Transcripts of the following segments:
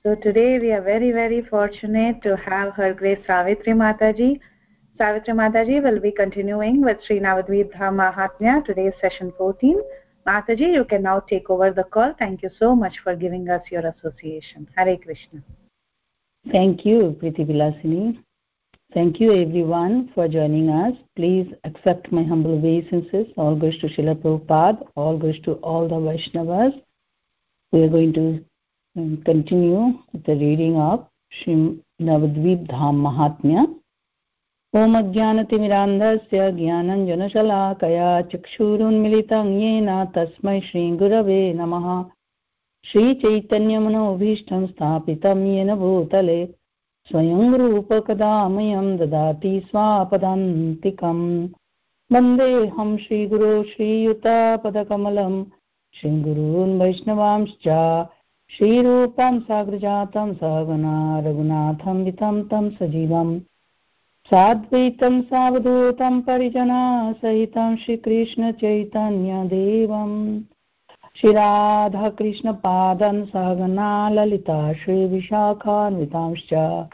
So today we are very fortunate to have Her Grace Savitri Mataji. Savitri Mataji will be continuing with Sri Navadvip Dham Mahatmya. Today is session 14. Mataji, you can now take over the call. Thank you so much for giving us your association. Hare Krishna. Thank you, Priti Vilasini. Thank you everyone for joining us. Please accept my humble obeisances. All goes to Srila Prabhupada. All goes to all the Vaishnavas. We are going to continue with the reading of Sri Navadvip Dham Mahatmya. Om Ajnanatimirandhasya Jnananjanashalakaya Chakshurunmilitam Yena Tasmai Shri Gurave Namaha. Shri Chaitanya Manobhishtam Sthapitam Yena Bhutale Swayam Rupa Kadamayam Dadati Swapadantikam. Vandeham Shri Guru Shri Yuta Padakamalam Shri Gurun Vaishnavamscha Shri Rupam Sagrajatam Sagana Raghunatham Vitam Tam Sajivam Sadvaitam Savadhutam Parijana Sahitam Shri Krishna Chaitanya Devam Shri Radha Krishna Padan Sagana Lalita Shri Vishakhan Vitamscha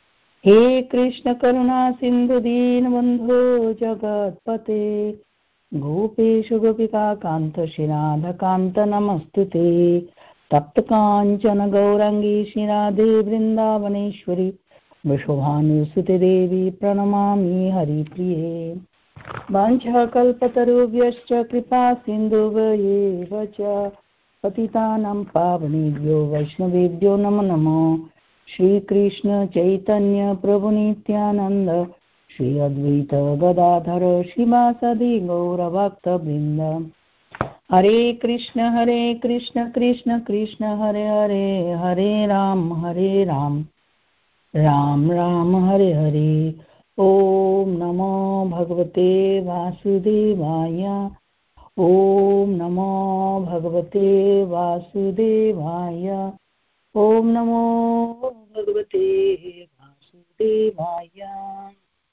He Krishna Karuna Sindhu Deen Bandhu Jagat Pate Gopeshu Gopika Kanta Shri Radha Kanta Namastute Tapta Kanchana Gaurangi Shri Radhe Vrindavaneshwari Vishwabhanusute Devi Pranamami Hari Priye Vancha Kalpatarubhyascha Kripa Sindhuvayeva Cha Patitanam Pavanebhyo Vaishnavebhyo Namo Namo Shri Krishna Chaitanya Prabhu Nityananda Shri Advaita Gadadhara Shivasadi Gaura Bhakta Vrinda Hare Krishna Krishna Krishna Hare Hare Hare Ram Ram Ram Hare Hare Om Namo Bhagavate Vasudevaya Om Namo Bhagavate Vasudevaya Om Namo Bhagavate Vasudevaya.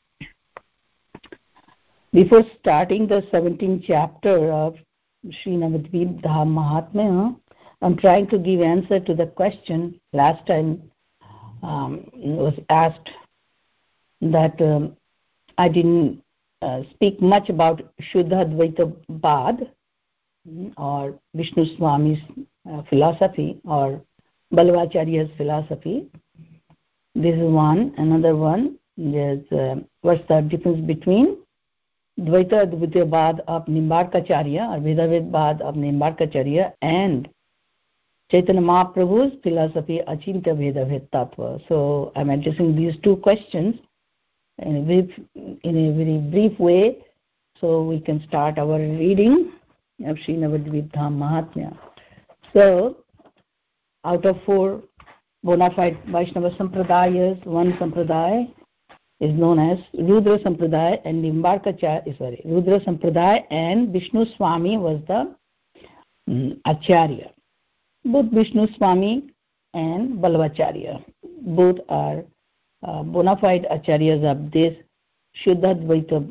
Before starting the 17th chapter of Sri Navadvip Dham Mahatmya, I'm trying to give answer to the question last time was asked that I didn't speak much about Shuddha Advaita Bad or Vishnu Swami's philosophy or Balvacharya's philosophy. This is one. Another one is what's the difference between Dvaita Advaita Bad of Nimbarkacharya or Vedavid Bad of Nimbarkacharya and Chaitanya Mahaprabhu's philosophy Achintya Vedavid Tattva. So I'm addressing these two questions in a very brief way so we can start our reading of Sri Navadvip Dham Mahatmya. So out of 4 bona fide Vaishnava Sampradayas, one Sampradaya is known as Rudra Sampradaya and Rudra Sampradaya and Vishnu Swami was the Acharya. Both Vishnu Swami and Balvacharya, both are bona fide acharyas of this Shuddha Advaita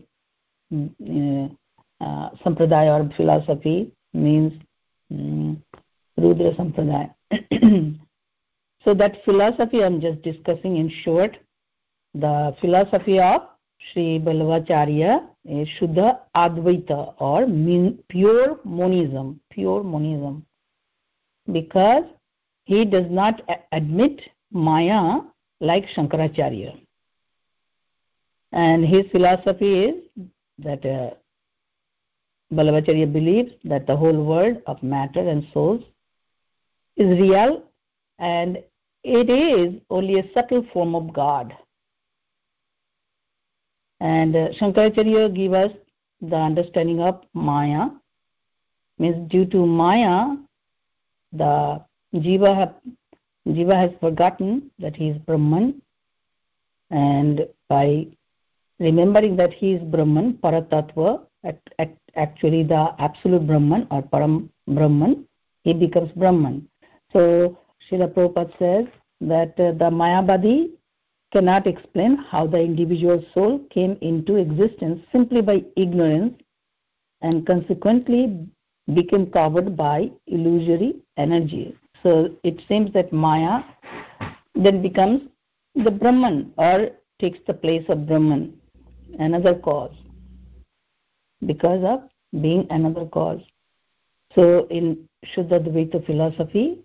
Sampradaya or philosophy, means Rudra Sampradaya. So that philosophy I'm just discussing in short. The philosophy of Sri Balvacharya is Shuddha Advaita or pure monism, because he does not admit Maya like Shankaracharya. And his philosophy is that Balvacharya believes that the whole world of matter and souls is real and it is only a subtle form of God. And Shankaracharya gives us the understanding of Maya, means due to Maya, the Jiva has forgotten that he is Brahman, and by remembering that he is Brahman, Paratattva, actually the absolute Brahman or Param Brahman, he becomes Brahman. So Srila Prabhupada says that the Mayavadi cannot explain how the individual soul came into existence simply by ignorance and consequently became covered by illusory energy. So it seems that Maya then becomes the Brahman, or takes the place of Brahman, another cause, because of being another cause. So in Shuddha Advaita philosophy,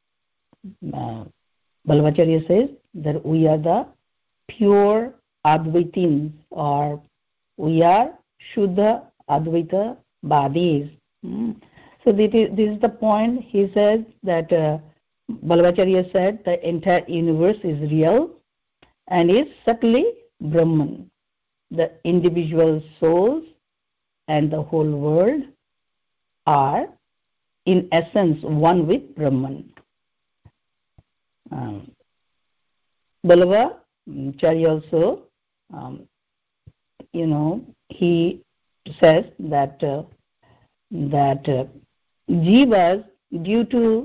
Balvacharya says that we are the pure Advaitins, or we are Shuddha Advaita Vadis. So this is the point. He says that Balvacharya said the entire universe is real and is subtly Brahman. The individual souls and the whole world are in essence one with Brahman. Balvacharya also, he says that jivas, due to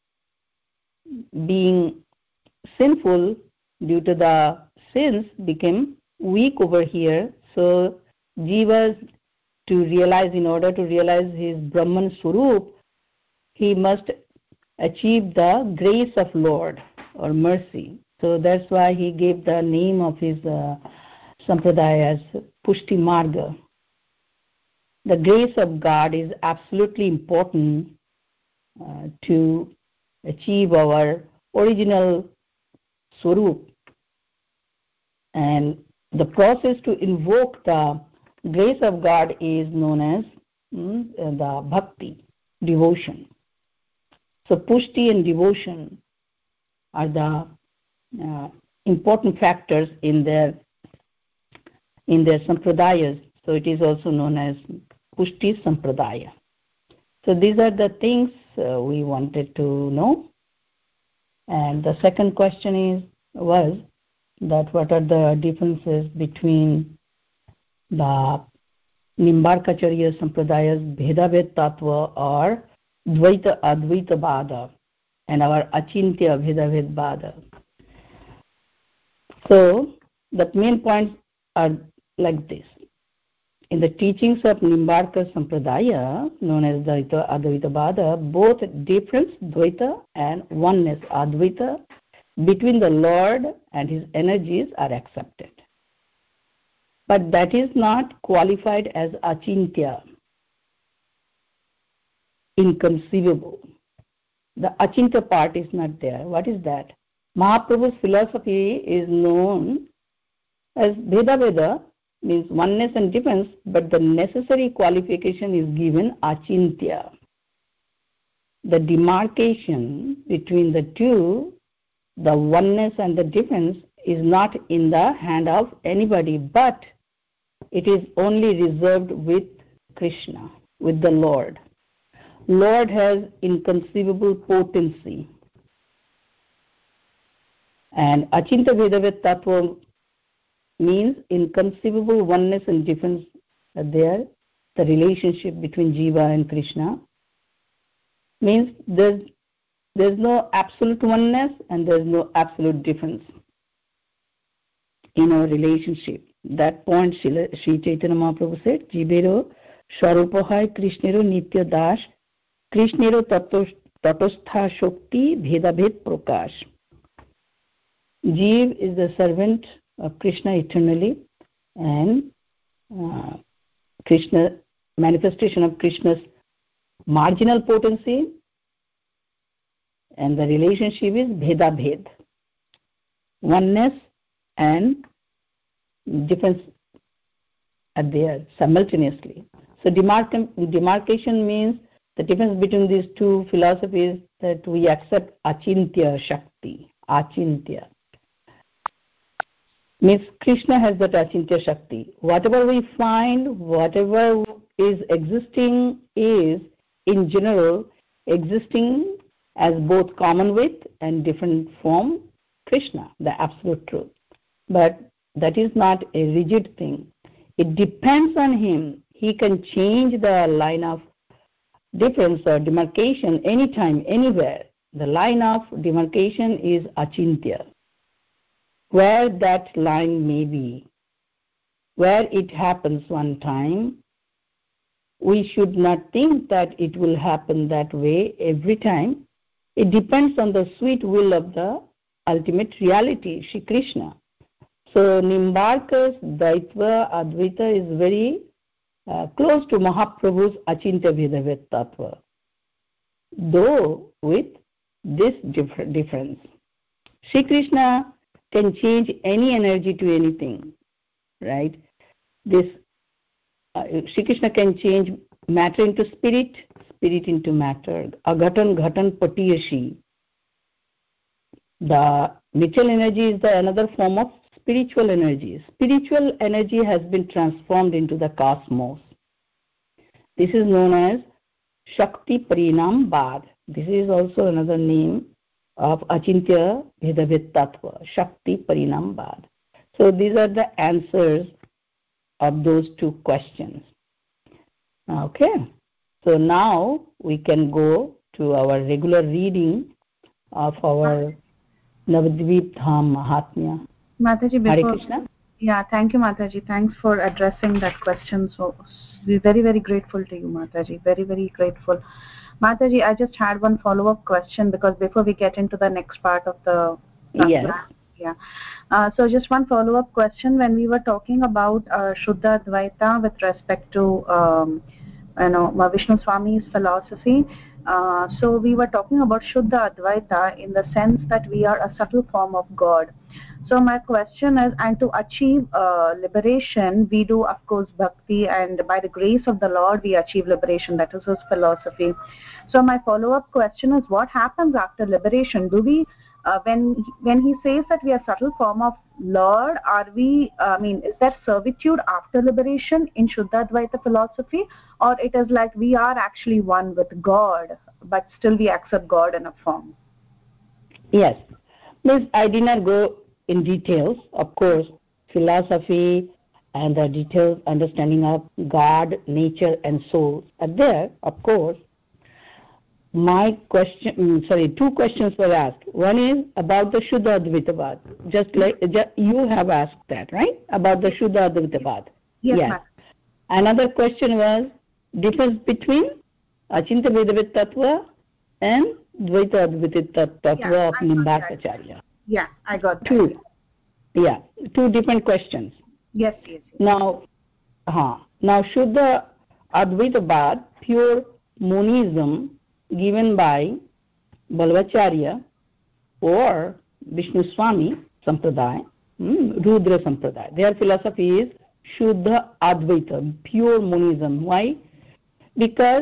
being sinful, due to the sins, became weak over here. So jivas, in order to realize his Brahman Swarup, he must achieve the grace of Lord or mercy. So that's why he gave the name of his sampradaya as Pushti Marga. The grace of God is absolutely important to achieve our original Swarup. And the process to invoke the grace of God is known as the bhakti, devotion. So pushti and devotion are the important factors in their sampradayas. So it is also known as pushti sampradaya. So these are the things we wanted to know. And the second question was that what are the differences between the Nimbarkacharya Sampradaya's Bhedabhed Tattva or Dvaita Advaita Vada and our Achintya Bhedabhed Vada. So the main points are like this. In the teachings of Nimbarka Sampradaya, known as Dvaita Advaita Vada, both difference, Dvaita, and oneness, Advaita, between the Lord and his energies are accepted. But that is not qualified as Achintya, inconceivable. The Achintya part is not there. What is that? Mahaprabhu's philosophy is known as Bheda Veda, means oneness and difference, but the necessary qualification is given Achintya. The demarcation between the two, the oneness and the difference, is not in the hand of anybody, but it is only reserved with Krishna, with the Lord. Lord has inconceivable potency. And Achintya Bhedabhed Tattva means inconceivable oneness and difference are there. The relationship between Jiva and Krishna means there's no absolute oneness and there's no absolute difference in our relationship. That point Sri Chaitanya Mahaprabhu said, Jivero Swarupohai Krishnero Nitya Das Krishnero Tatostha Shokti Bhedabhed Prakash. Jiv is the servant of Krishna eternally, and Krishna, manifestation of Krishna's marginal potency, and the relationship is Bhedabhed, oneness and difference are there simultaneously. So demarcation means the difference between these two philosophies, that we accept Achintya Shakti. Achintya means Krishna has that Achintya Shakti. Whatever we find, whatever is existing is, in general, existing as both common with and different from Krishna, the absolute truth. But that is not a rigid thing. It depends on him. He can change the line of difference or demarcation anytime, anywhere. The line of demarcation is Achintya. Where that line may be, where it happens one time, we should not think that it will happen that way every time. It depends on the sweet will of the ultimate reality, Shri Krishna. So Nimbarkar's Dvaitva Advaita is very close to Mahaprabhu's Achintya Bhedavet Tattva, though with this difference. Shri Krishna can change any energy to anything, right? This Shri Krishna can change matter into spirit, spirit into matter. Aghatan ghatan patiyashi. The Mitchell energy is another form of spiritual energy. Spiritual energy has been transformed into the cosmos. This is known as Shakti Parinam Bad. This is also another name of Achintya Bhedavet Tattva, Shakti Parinam Bad. So these are the answers of those two questions. Okay, so now we can go to our regular reading of our Navadvip Dham Mahatmya. Mataji, Hare Krishna. Yeah, thank you, Mataji. Thanks for addressing that question. So we're very, very grateful to you, Mataji. Very, very grateful. Mataji, I just had one follow-up question because before we get into the next part of the Yes. Yeah. So just one follow-up question. When we were talking about Shuddha Advaita with respect to Vishnu Swami's philosophy, so we were talking about Shuddha Advaita in the sense that we are a subtle form of God. So my question is, and to achieve liberation, we do, of course, bhakti, and by the grace of the Lord, we achieve liberation. That is his philosophy. So my follow-up question is, what happens after liberation? Do we, when he says that we are subtle form of Lord, are we, is there servitude after liberation in Shuddha Advaita philosophy, or it is like we are actually one with God, but still we accept God in a form? Yes. Miss, I did not go in details. Of course, philosophy and the detailed understanding of God, nature, and soul are there, of course. My question, two questions were asked. One is about the Shuddha Advaitavad. Just you have asked that, right? About the Shuddha Advaitavad. Yes. Another question was difference between Achintya Bhedavet Tattva and Dvaita Advaita Tattva of Nimbarkacharya. Yeah, I got that. Two different questions. Yes. Now Shuddha Advaitavad, pure monism given by Balvacharya or Vishnu Swami Sampradaya, Rudra Sampradaya. Their philosophy is Shuddha Advaita, pure monism. Why? Because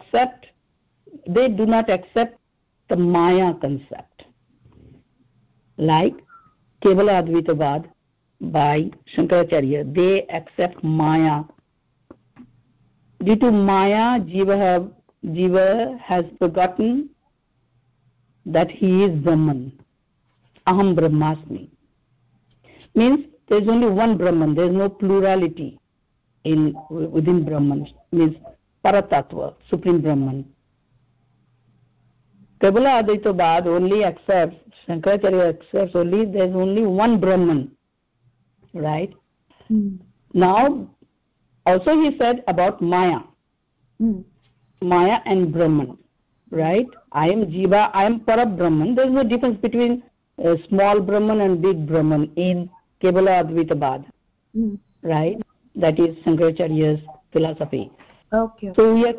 they do not accept the Maya concept. Like Kevala Advaitavad by Shankaracharya, they accept Maya. Due to Maya, Jiva has forgotten that he is Brahman. Aham Brahmasmi. Means there is only one Brahman, there is no plurality within Brahman. Means Paratattva, Supreme Brahman. Kevala Advaitavad only accepts, Shankaracharya accepts only there is only one Brahman. Right? Now, also he said about Maya. Maya and Brahman, right? I am Jiva, I am Parabrahman. There is no difference between small Brahman and big Brahman in Kevala Advaitavad, right? That is Shankaracharya's philosophy. Okay. So we are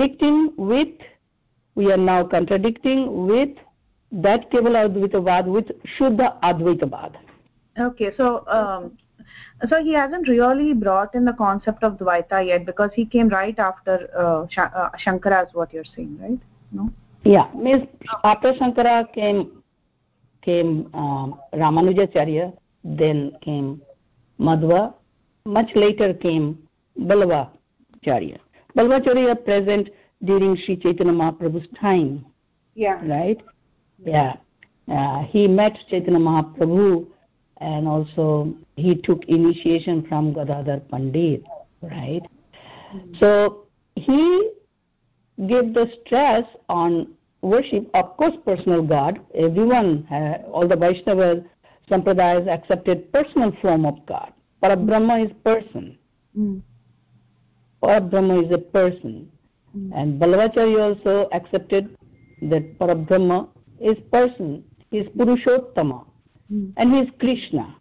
now contradicting with that Kevala Advaitavad with Shuddha Advaitavad. Okay, so he hasn't really brought in the concept of Dvaita yet because he came right after Shankara is what you're saying, right? No? Yeah, means after Shankara came Ramanujacharya, then came Madhva, much later came Balvacharya. Balvacharya present during Sri Chaitanya Mahaprabhu's time. Yeah. Right? Yeah. He met Chaitanya Mahaprabhu and also he took initiation from Gadadhar Pandit, right? So he gave the stress on worship, of course, personal God. Everyone, all the Vaishnava Sampradayas accepted personal form of God. Parabrahma is person. Parabrahma is a person. And Balvacharya also accepted that Parabrahma is person, is Purushottama. and he is Krishna.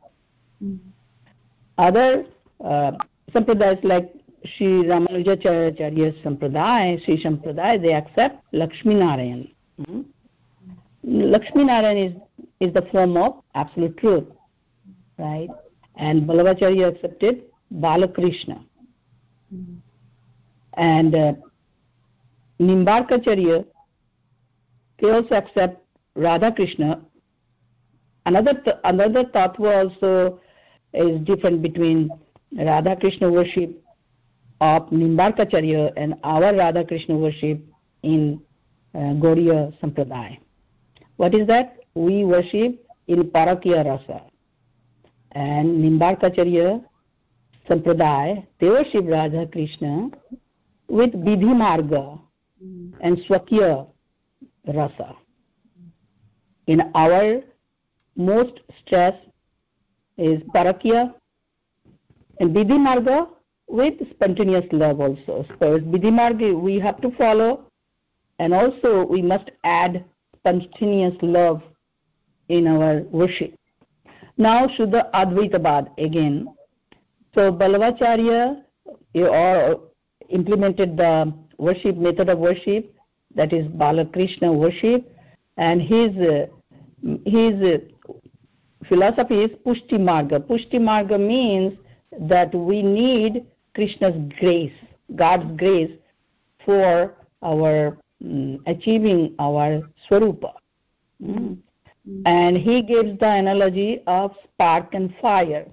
Other sampradayas like Sri Ramanujacharya Sampradaya, Sri Sampradaya, they accept Lakshmi Narayan. Lakshmi Narayan is the form of absolute truth, right? And Ballavacharya accepted Balakrishna. And Nimbarkacharya, they also accept Radha Krishna. Another tattva also is different between Radha Krishna worship of Nimbarkacharya and our Radha Krishna worship in Gaudiya Sampradaya. What is that? We worship in Parakya Rasa. And Nimbarkacharya Sampradaya, they worship Radha Krishna with Vidhi Marga and Swakya Rasa. In our most stress is Parakya and Vidhi Marga with spontaneous love also. So Vidhi Marga we have to follow, and also we must add spontaneous love in our worship. Now Shuddha Advaitavad again. So Ballavacharya implemented the worship method of worship, that is Balakrishna worship, and his philosophy is Pushti Marga. Pushti Marga means that we need Krishna's grace, God's grace, for our achieving our Swarupa. And he gives the analogy of spark and fire.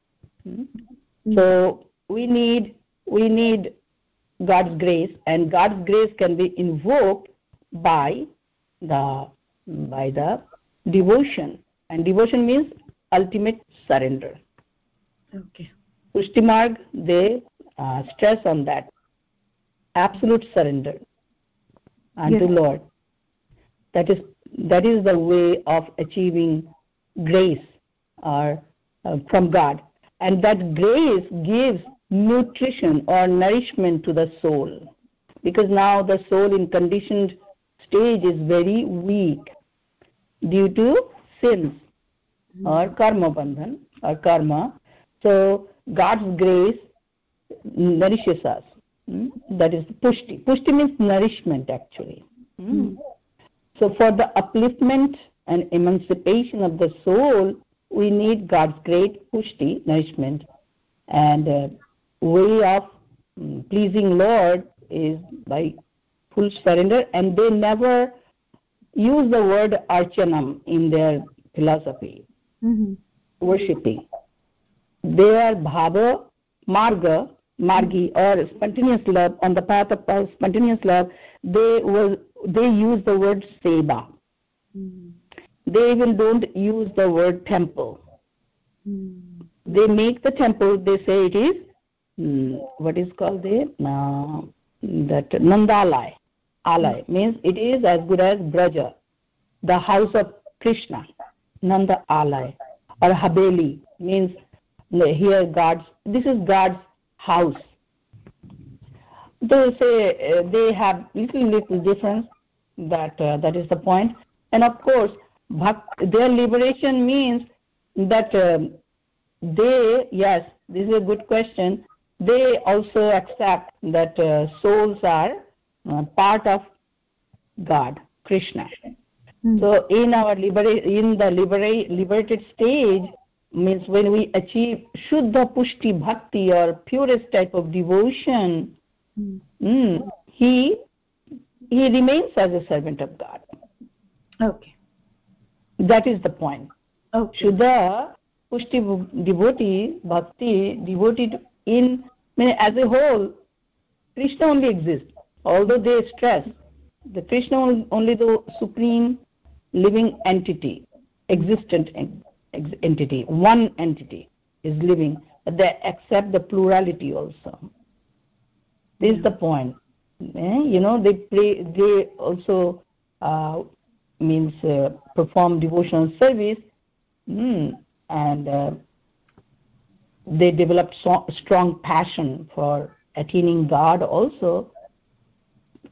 So we need God's grace, and God's grace can be invoked by the devotion, and devotion means ultimate surrender. Okay. Pushti Marg, they stress on that absolute surrender unto Lord. That is the way of achieving grace or from God, and that grace gives nutrition or nourishment to the soul, because now the soul in conditioned stage is very weak due to sins or karma bandhan or karma. So God's grace nourishes us. That is pushti. Pushti means nourishment actually. So for the upliftment and emancipation of the soul, we need God's great pushti, nourishment. And way of pleasing Lord is by full surrender, and they never use the word archanam in their philosophy, worshipping. They are bhava, margi, or spontaneous love. On the path of spontaneous love, they use the word seva. They even don't use the word temple. They make the temple, they say it is what is called that Nandalaya. Alaya means it is as good as Braja, the house of Krishna. Nanda Alaya. Or Haveli means here this is God's house. They say they have little difference. That is the point. And of course, their liberation means that this is a good question. They also accept that souls are part of God, Krishna. So in our liberated stage means when we achieve Shuddha Pushti Bhakti or purest type of devotion, he remains as a servant of God. Okay. That is the point. Okay. Shuddha Pushti devotee, Bhakti, devoted as a whole, Krishna only exists. Although they stress, the Krishna only the supreme living entity, existent entity, one entity is living, but they accept the plurality also. This is the point. They pray, they also perform devotional service, and they develop strong passion for attaining God also,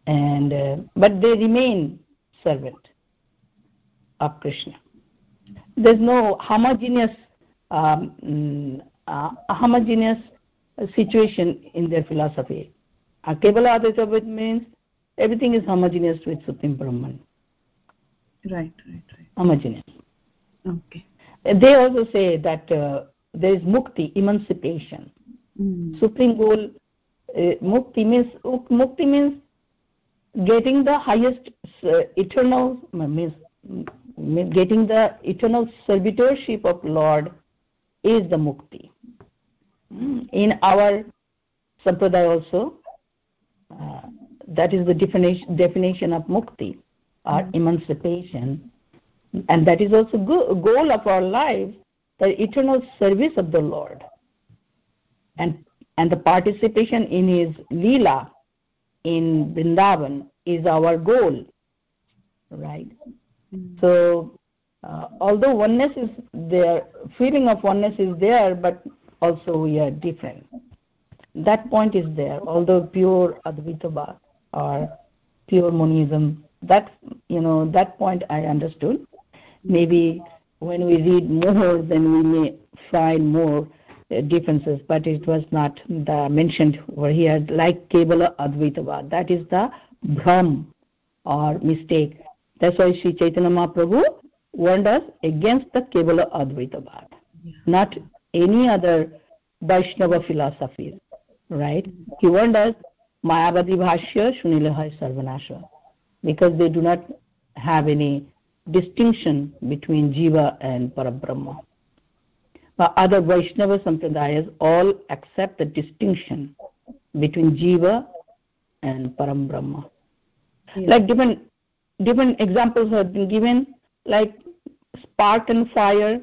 and but they remain servant of Krishna. there's no homogeneous situation in their philosophy. Kevala Advaita means everything is homogeneous with Supreme Brahman. Right. Homogeneous. Okay. They also say that there is mukti, emancipation. Supreme goal, mukti means getting the highest eternal, means getting the eternal servitorship of Lord is the mukti. In our sampradaya also, that is the definition of mukti, or emancipation, and that is also goal of our life, the eternal service of the Lord, and the participation in His Leela in Vrindavan is our goal, right? So although oneness is there, feeling of oneness is there, but also we are different. That point is there. Although pure Advaita or pure monism, that point I understood. Maybe when we read more, then we may find more differences, but it was not mentioned over here like Kevala Advaita. That is the bhram or mistake. That's why Sri Chaitanya Mahaprabhu warned us against the Kevala Advaita, not any other Vaishnava philosophies, right? He warned us, Mayavadi Bhashya Shunilahai Sarvanasha, because they do not have any distinction between Jiva and Parabrahma. But other Vaishnava Sampradayas all accept the distinction between Jiva and Parambrahma. Yes. Like different examples have been given, like spark and fire,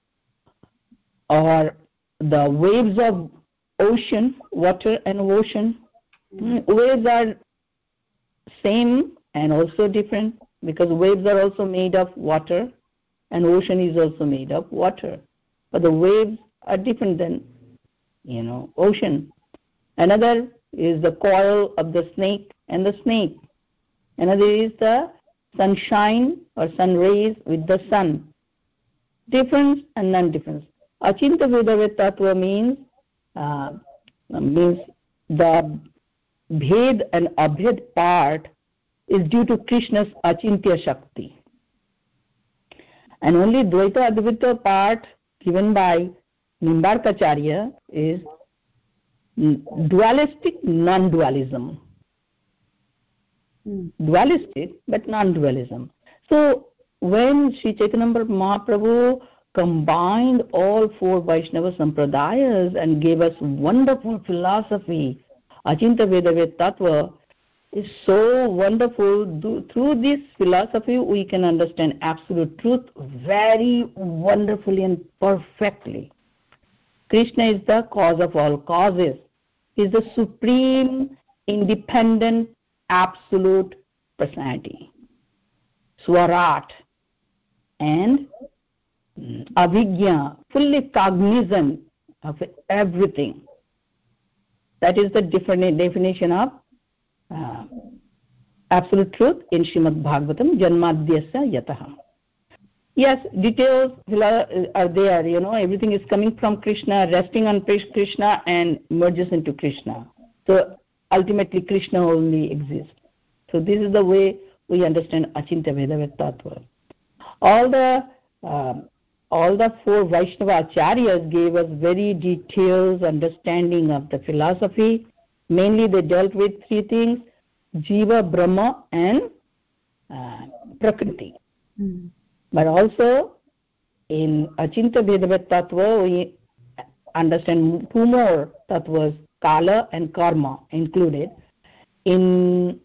or the waves of ocean, water and ocean. Waves are same and also different, because waves are also made of water and ocean is also made of water. But the waves are different than, ocean. Another is the coil of the snake and the snake. Another is the sunshine or sun rays with the sun. Difference and non-difference. Achinta Vedavet Tattva means the Bhed and Abhed part is due to Krishna's Achintya Shakti. And only Dvaita Advaita part given by Nimbarkacharya is dualistic non-dualism. Dualistic but non-dualism. So when Sri Chaitanya Mahaprabhu combined all four Vaishnava Sampradayas and gave us wonderful philosophy, Achinta Vedavet Tattva is so wonderful. Through this philosophy we can understand absolute truth very wonderfully and perfectly. Krishna is the cause of all causes. He is the supreme, independent, absolute personality. Swarat and Avijñā, fully cognizant of everything. That is the definition of absolute truth in Srimad Bhagavatam, Janmadhyasya Yataha. Yes, details are there, everything is coming from Krishna, resting on Krishna and merges into Krishna. So ultimately Krishna only exists. So this is the way we understand Achinta Vedavet Tattva. All the four Vaishnava Acharyas gave us very detailed understanding of the philosophy. Mainly they dealt with three things: Jiva, Brahma and Prakriti. But also in Achinta Vedavet Tattva we understand two more tattvas, Kala and Karma included. In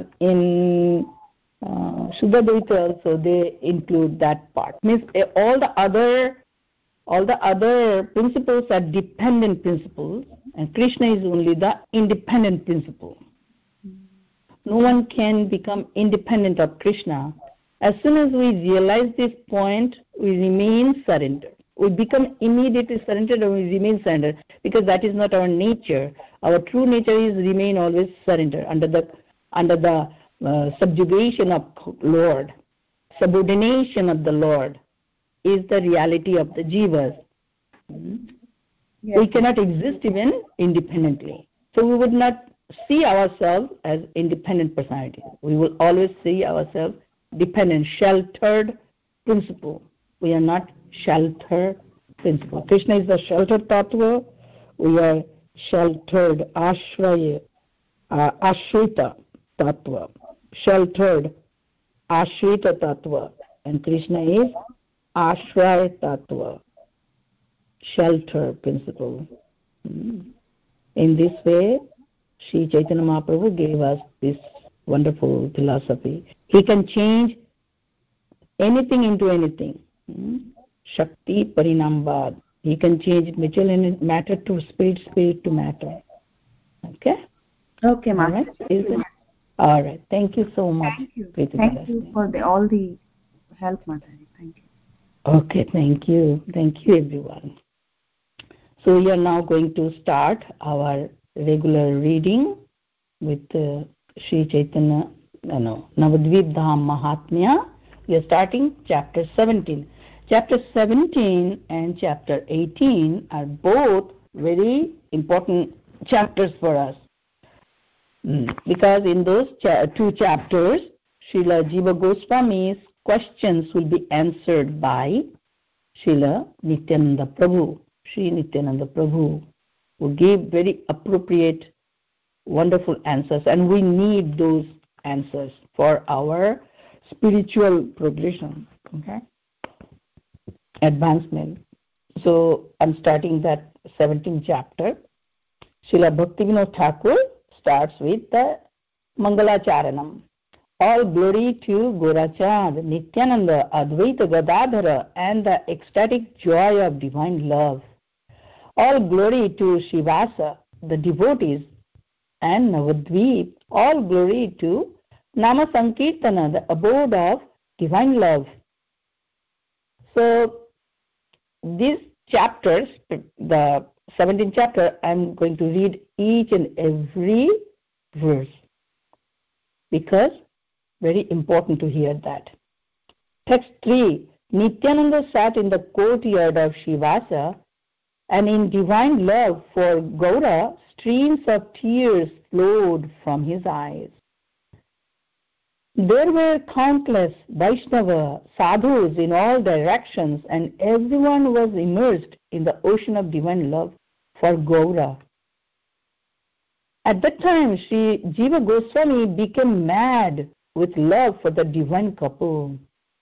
Shuddha Dvaita also they include that part. Means all the other principles are dependent principles, and Krishna is only the independent principle. No one can become independent of Krishna. As soon as we realize this point, we remain surrendered. We become immediately surrendered, or we remain surrendered, because that is not our nature. Our true nature is remain always surrendered under the subjugation of Lord, subordination of the Lord. is the reality of the jivas. Yes. We cannot exist even independently. So we would not see ourselves as independent personalities. We will always see ourselves dependent, sheltered principle. We are not sheltered principle. Krishna is the sheltered tattva. We are sheltered, ashraya, ashrita tattva. Sheltered, ashrita tattva. And Krishna is ashraya tattva, shelter principle. In this way, Sri Chaitanya Mahaprabhu gave us this wonderful philosophy. He can change anything into anything. Shakti Parinambad. He can change material matter to spirit, spirit to matter. Okay? Okay, All right. All right. Thank you so much. Thank you. Thank you for all the help, Mataji. Thank you. Okay, thank you. Thank you, everyone. So we are now going to start our regular reading with Sri Chaitanya, Navadvip Dham Mahatmya. We are starting chapter 17. Chapter 17 and chapter 18 are both very important chapters for us. Because in those two chapters, Srila Jiva Goswami's questions will be answered by Srila Nityananda Prabhu. Sri Nityananda Prabhu who gave very appropriate, wonderful answers, and we need those answers for our spiritual progression, okay? Advancement. So I'm starting that 17th chapter. Srila Bhaktivinoda Thakur starts with the Mangalacharanam. All glory to Gorachand, Nityananda, Advaita Gadadhara, and the ecstatic joy of divine love. All glory to Shivasa, the devotees, and Navadvip. All glory to Nama Sankirtana, the abode of divine love. So, these chapters, the 17th chapter, I'm going to read each and every verse because very important to hear that. Text 3. Nityananda sat in the courtyard of Shivasa, and in divine love for Gaura, streams of tears flowed from his eyes. There were countless Vaishnava sadhus in all directions, and everyone was immersed in the ocean of divine love for Gaura. At that time, Sri Jiva Goswami became mad with love for the divine couple.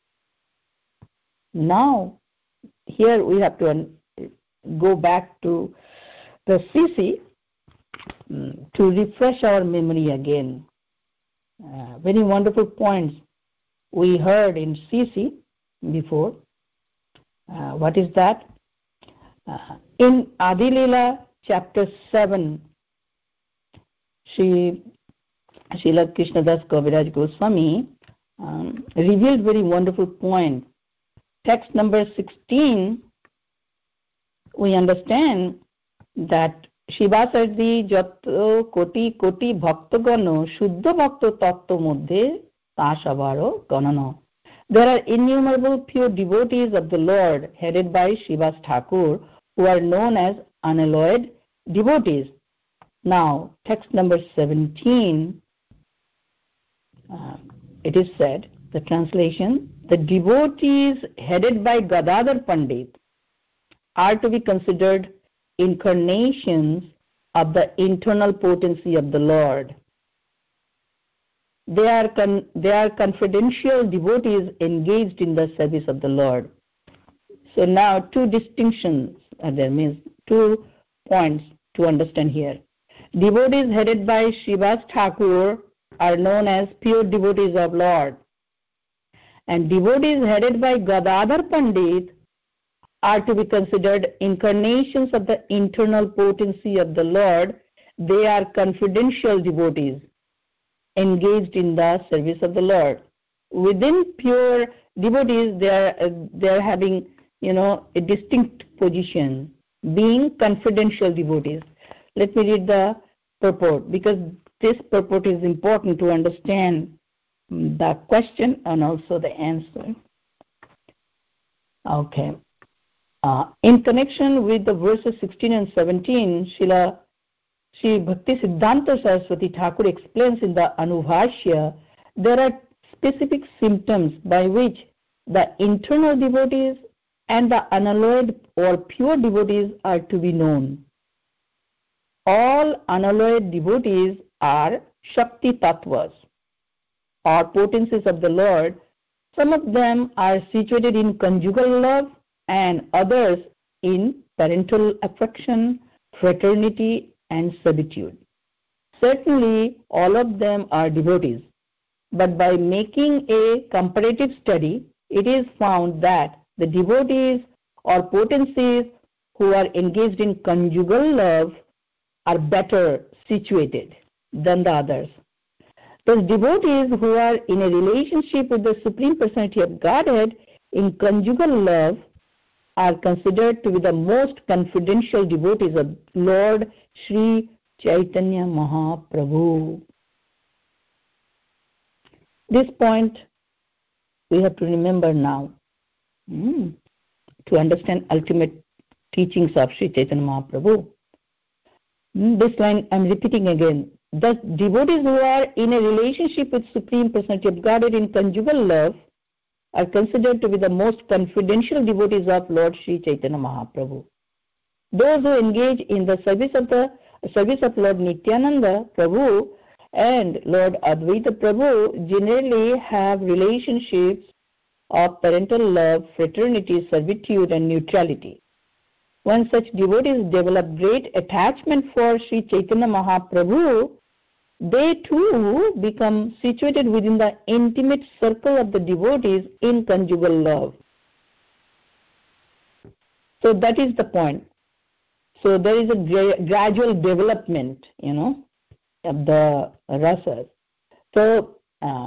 Now, here we have to go back to the CC to refresh our memory again. Very wonderful points we heard in CC before. What is that? In Adilila chapter 7, Srila Krishnadas Kaviraj Goswami revealed very wonderful point. Text number 16, we understand that Shivasardi Jato Koti Koti Bhaktagano Shuddha Bhakta Tattva Muddhe Tashavaro Ganano. There are innumerable pure devotees of the Lord headed by Shivas Thakur who are known as unalloyed devotees. Now, text number 17, it is said, the translation, the devotees headed by Gadadhar Pandit are to be considered incarnations of the internal potency of the Lord. They are confidential devotees engaged in the service of the Lord. So now two distinctions are there, means 2 points to understand here. Devotees headed by Shivas Thakur are known as pure devotees of Lord. And devotees headed by Gadadhar Pandit are to be considered incarnations of the internal potency of the Lord. They are confidential devotees engaged in the service of the Lord. Within pure devotees, they are having, a distinct position, being confidential devotees. Let me read the purport, because this purport is important to understand the question and also the answer. Okay. In connection with the verses 16 and 17, Sri Bhakti Siddhanta Saraswati Thakur explains in the Anubhashya, there are specific symptoms by which the internal devotees and the unalloyed or pure devotees are to be known. All unalloyed devotees are Shakti Tattvas, or potencies of the Lord. Some of them are situated in conjugal love and others in parental affection, fraternity, and servitude. Certainly, all of them are devotees, but by making a comparative study, it is found that the devotees or potencies who are engaged in conjugal love are better situated than the others. Those devotees who are in a relationship with the Supreme Personality of Godhead in conjugal love are considered to be the most confidential devotees of Lord Sri Chaitanya Mahaprabhu. This point we have to remember now to understand ultimate teachings of Sri Chaitanya Mahaprabhu. This line I am repeating again. The devotees who are in a relationship with Supreme Personality of Godhead in conjugal love are considered to be the most confidential devotees of Lord Sri Chaitanya Mahaprabhu. Those who engage in the service of Lord Nityananda Prabhu and Lord Advaita Prabhu generally have relationships of parental love, fraternity, servitude, and neutrality. When such devotees develop great attachment for Sri Chaitanya Mahaprabhu, they too become situated within the intimate circle of the devotees in conjugal love. So that is the point. So there is a gradual development, of the rasas. So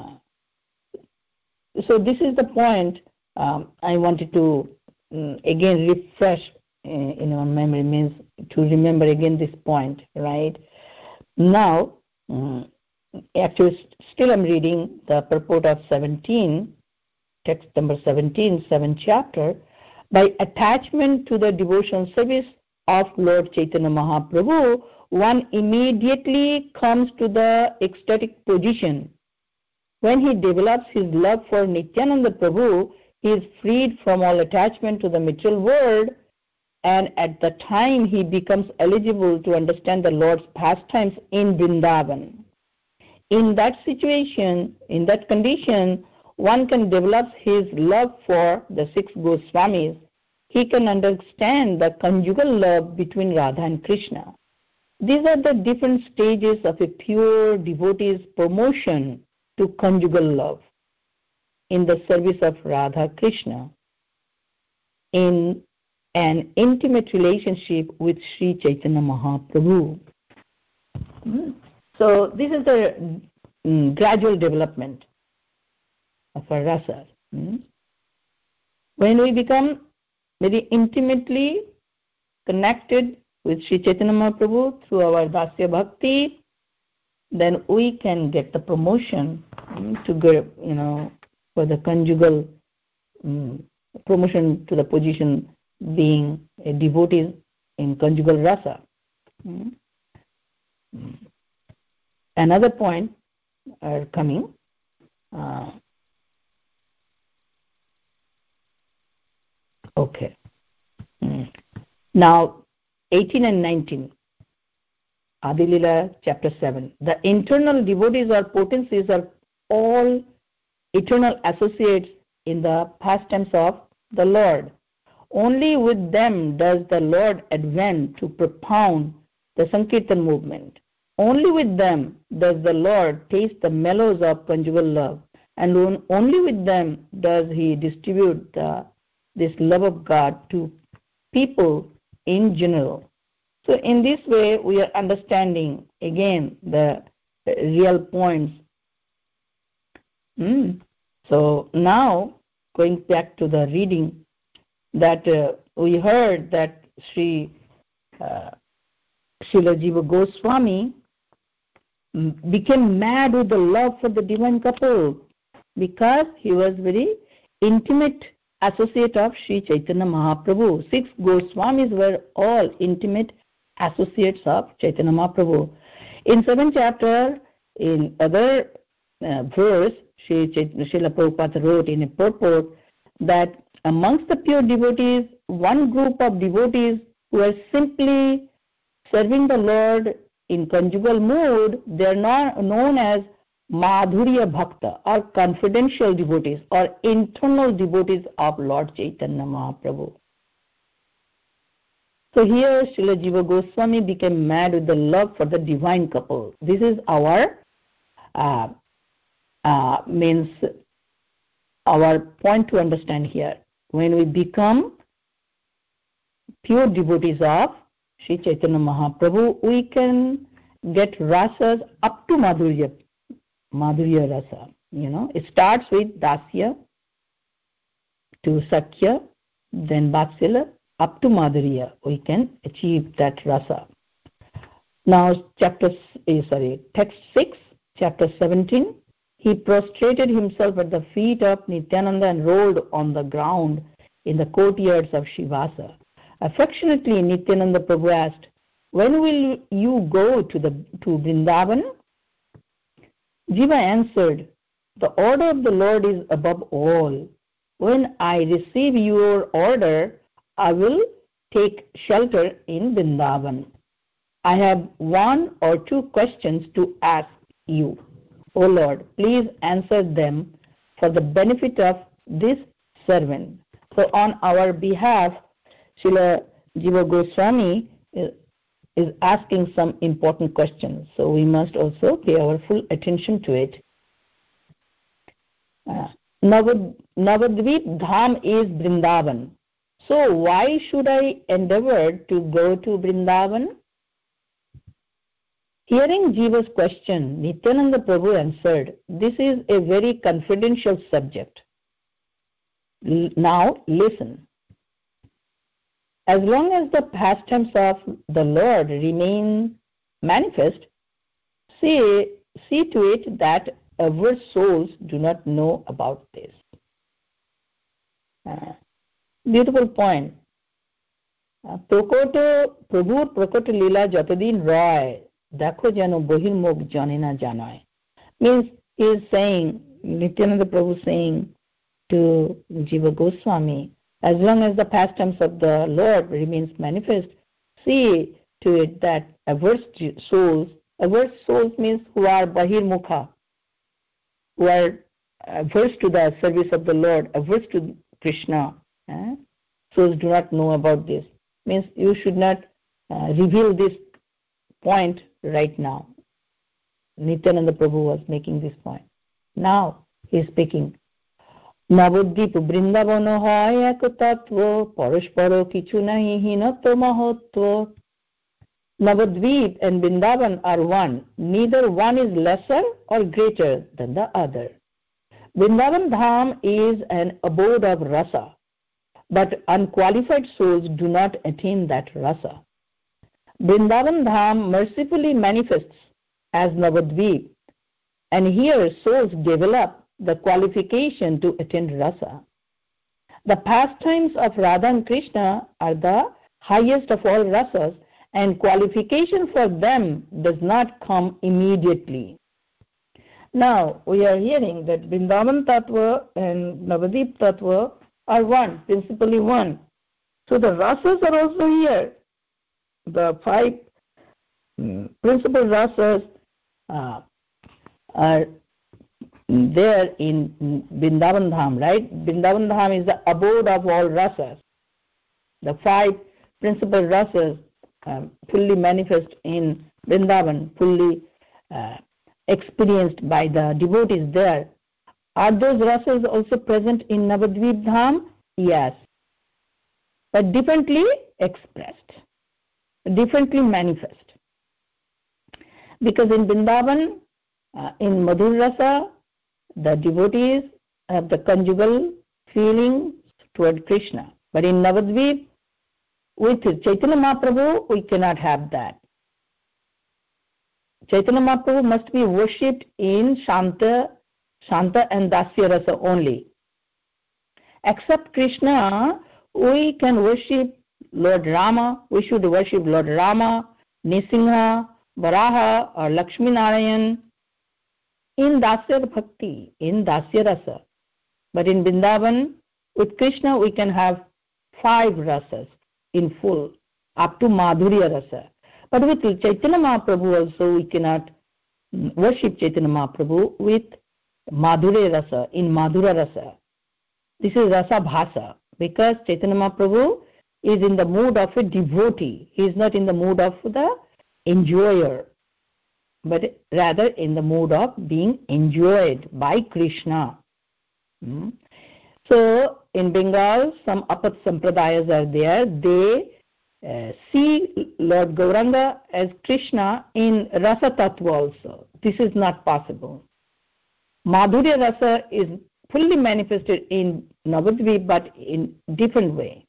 this is the point I wanted to again refresh in our memory, means to remember again this point, right? Now, actually still I'm reading the purport of 17, text number 17, 7th chapter. By attachment to the devotional service of Lord Chaitanya Mahaprabhu, one immediately comes to the ecstatic position. When he develops his love for Nityananda Prabhu, he is freed from all attachment to the material world, and at the time he becomes eligible to understand the Lord's pastimes in Vrindavan. In that situation, in that condition, one can develop his love for the 6 Goswamis. He can understand the conjugal love between Radha and Krishna. These are the different stages of a pure devotee's promotion to conjugal love in the service of Radha Krishna, in an intimate relationship with Sri Chaitanya Mahaprabhu. So this is the gradual development of our rasa. When we become very intimately connected with Sri Chaitanya Mahaprabhu through our Dasya Bhakti, then we can get the promotion to go, for the conjugal promotion to the position being a devotee in conjugal rasa. Another point are coming. Okay. Now, 18 and 19. Adilila chapter 7. The internal devotees or potencies are all eternal associates in the pastimes of the Lord. Only with them does the Lord advent to propound the Sankirtan movement. Only with them does the Lord taste the mellows of conjugal love, and only with them does he distribute this love of God to people in general. So in this way, we are understanding again the real points. So now, going back to the reading, that we heard that Srila Jiva Goswami became mad with the love for the divine couple because he was very intimate associate of Sri Chaitanya Mahaprabhu. 6 Goswamis were all intimate associates of Chaitanya Mahaprabhu. In 7th chapter, in other verse, Srila Prabhupada wrote in a purport that amongst the pure devotees, one group of devotees who are simply serving the Lord in conjugal mood, they are known as Madhurya Bhakta, or confidential devotees, or internal devotees of Lord Chaitanya Mahaprabhu. So here Srila Jiva Goswami became mad with the love for the divine couple. This is our our point to understand here. When we become pure devotees of Sri Chaitanya Mahaprabhu, we can get rasas up to Madhurya rasa. It starts with Dasya to Sakya, then Vatsalya, up to Madhurya. We can achieve that rasa. Now, text 6, chapter 17. He prostrated himself at the feet of Nityananda and rolled on the ground in the courtyards of Shivasa. Affectionately, Nityananda Prabhu asked, "When will you go to Vrindavan?" Jiva answered, "The order of the Lord is above all. When I receive your order, I will take shelter in Vrindavan. I have 1 or 2 questions to ask you. O Lord, please answer them for the benefit of this servant." So on our behalf, Srila Jiva Goswami is asking some important questions. So we must also pay our full attention to it. Navadvip Dham is Vrindavan. So why should I endeavor to go to Vrindavan? Hearing Jiva's question, Nityananda Prabhu answered, "This is a very confidential subject. Now listen. As long as the pastimes of the Lord remain manifest, see to it that our souls do not know about this." Beautiful point. প্রভুর প্রকট লীলা যতদিন রয় দেখো যেন বহির্মুখ জানে না জানায়. Means he is saying, Nityananda Prabhu saying to Jiva Goswami, as long as the pastimes of the Lord remains manifest, see to it that averse souls means who are bahirmukha, who are averse to the service of the Lord, averse to Krishna, souls do not know about this. Means you should not reveal this point right now. Nityananda Prabhu was making this point. Now he is speaking. Nabadwip Vrindavan হয় এক তত্ত্ব পরস্পর কিছু নাই হীনত্ব মহত্ব. Navadvip and Vrindavan are one. Neither one is lesser or greater than the other. Vrindavan Dham is an abode of rasa, but unqualified souls do not attain that rasa. Vrindavan Dham mercifully manifests as Navadvip, and here souls develop the qualification to attain rasa. The pastimes of Radha and Krishna are the highest of all rasas, and qualification for them does not come immediately. Now we are hearing that Vrindavan Tattva and Navadvip Tattva are one, principally one. So the rasas are also here. The 5 principal rasas are there in Vrindavan Dham, right? Vrindavan Dham is the abode of all rasas. The 5 principal rasas fully manifest in Vrindavan, fully experienced by the devotees there. Are those rasas also present in Navadvip Dham? Yes, but differently expressed, differently manifest. Because in Vrindavan, in Madhur Rasa, the devotees have the conjugal feeling toward Krishna. But in Navadvip, with Chaitanya Mahaprabhu, we cannot have that. Chaitanya Mahaprabhu must be worshipped in Shanta and Dasya Rasa only. Except Krishna, we can worship Lord Rama. We should worship Lord Rama, Nisingha, Varaha, or Lakshmi Narayan in Dasya Bhakti, in Dasya Rasa. But in Vrindavan, with Krishna, we can have 5 rasas in full, up to Madhurya Rasa. But with Chaitanya Mahaprabhu also, we cannot worship Chaitanya Mahaprabhu with Madhurya Rasa, in Madhura Rasa. This is Rasa Bhasa, because Chaitanya Mahaprabhu is in the mood of a devotee. He is not in the mood of the enjoyer, but rather in the mood of being enjoyed by Krishna. So in Bengal, some Apat Sampradayas are there. They see Lord Gauranga as Krishna in Rasa Tattva also. This is not possible. Madhurya Rasa is fully manifested in Navadvip, but in different way.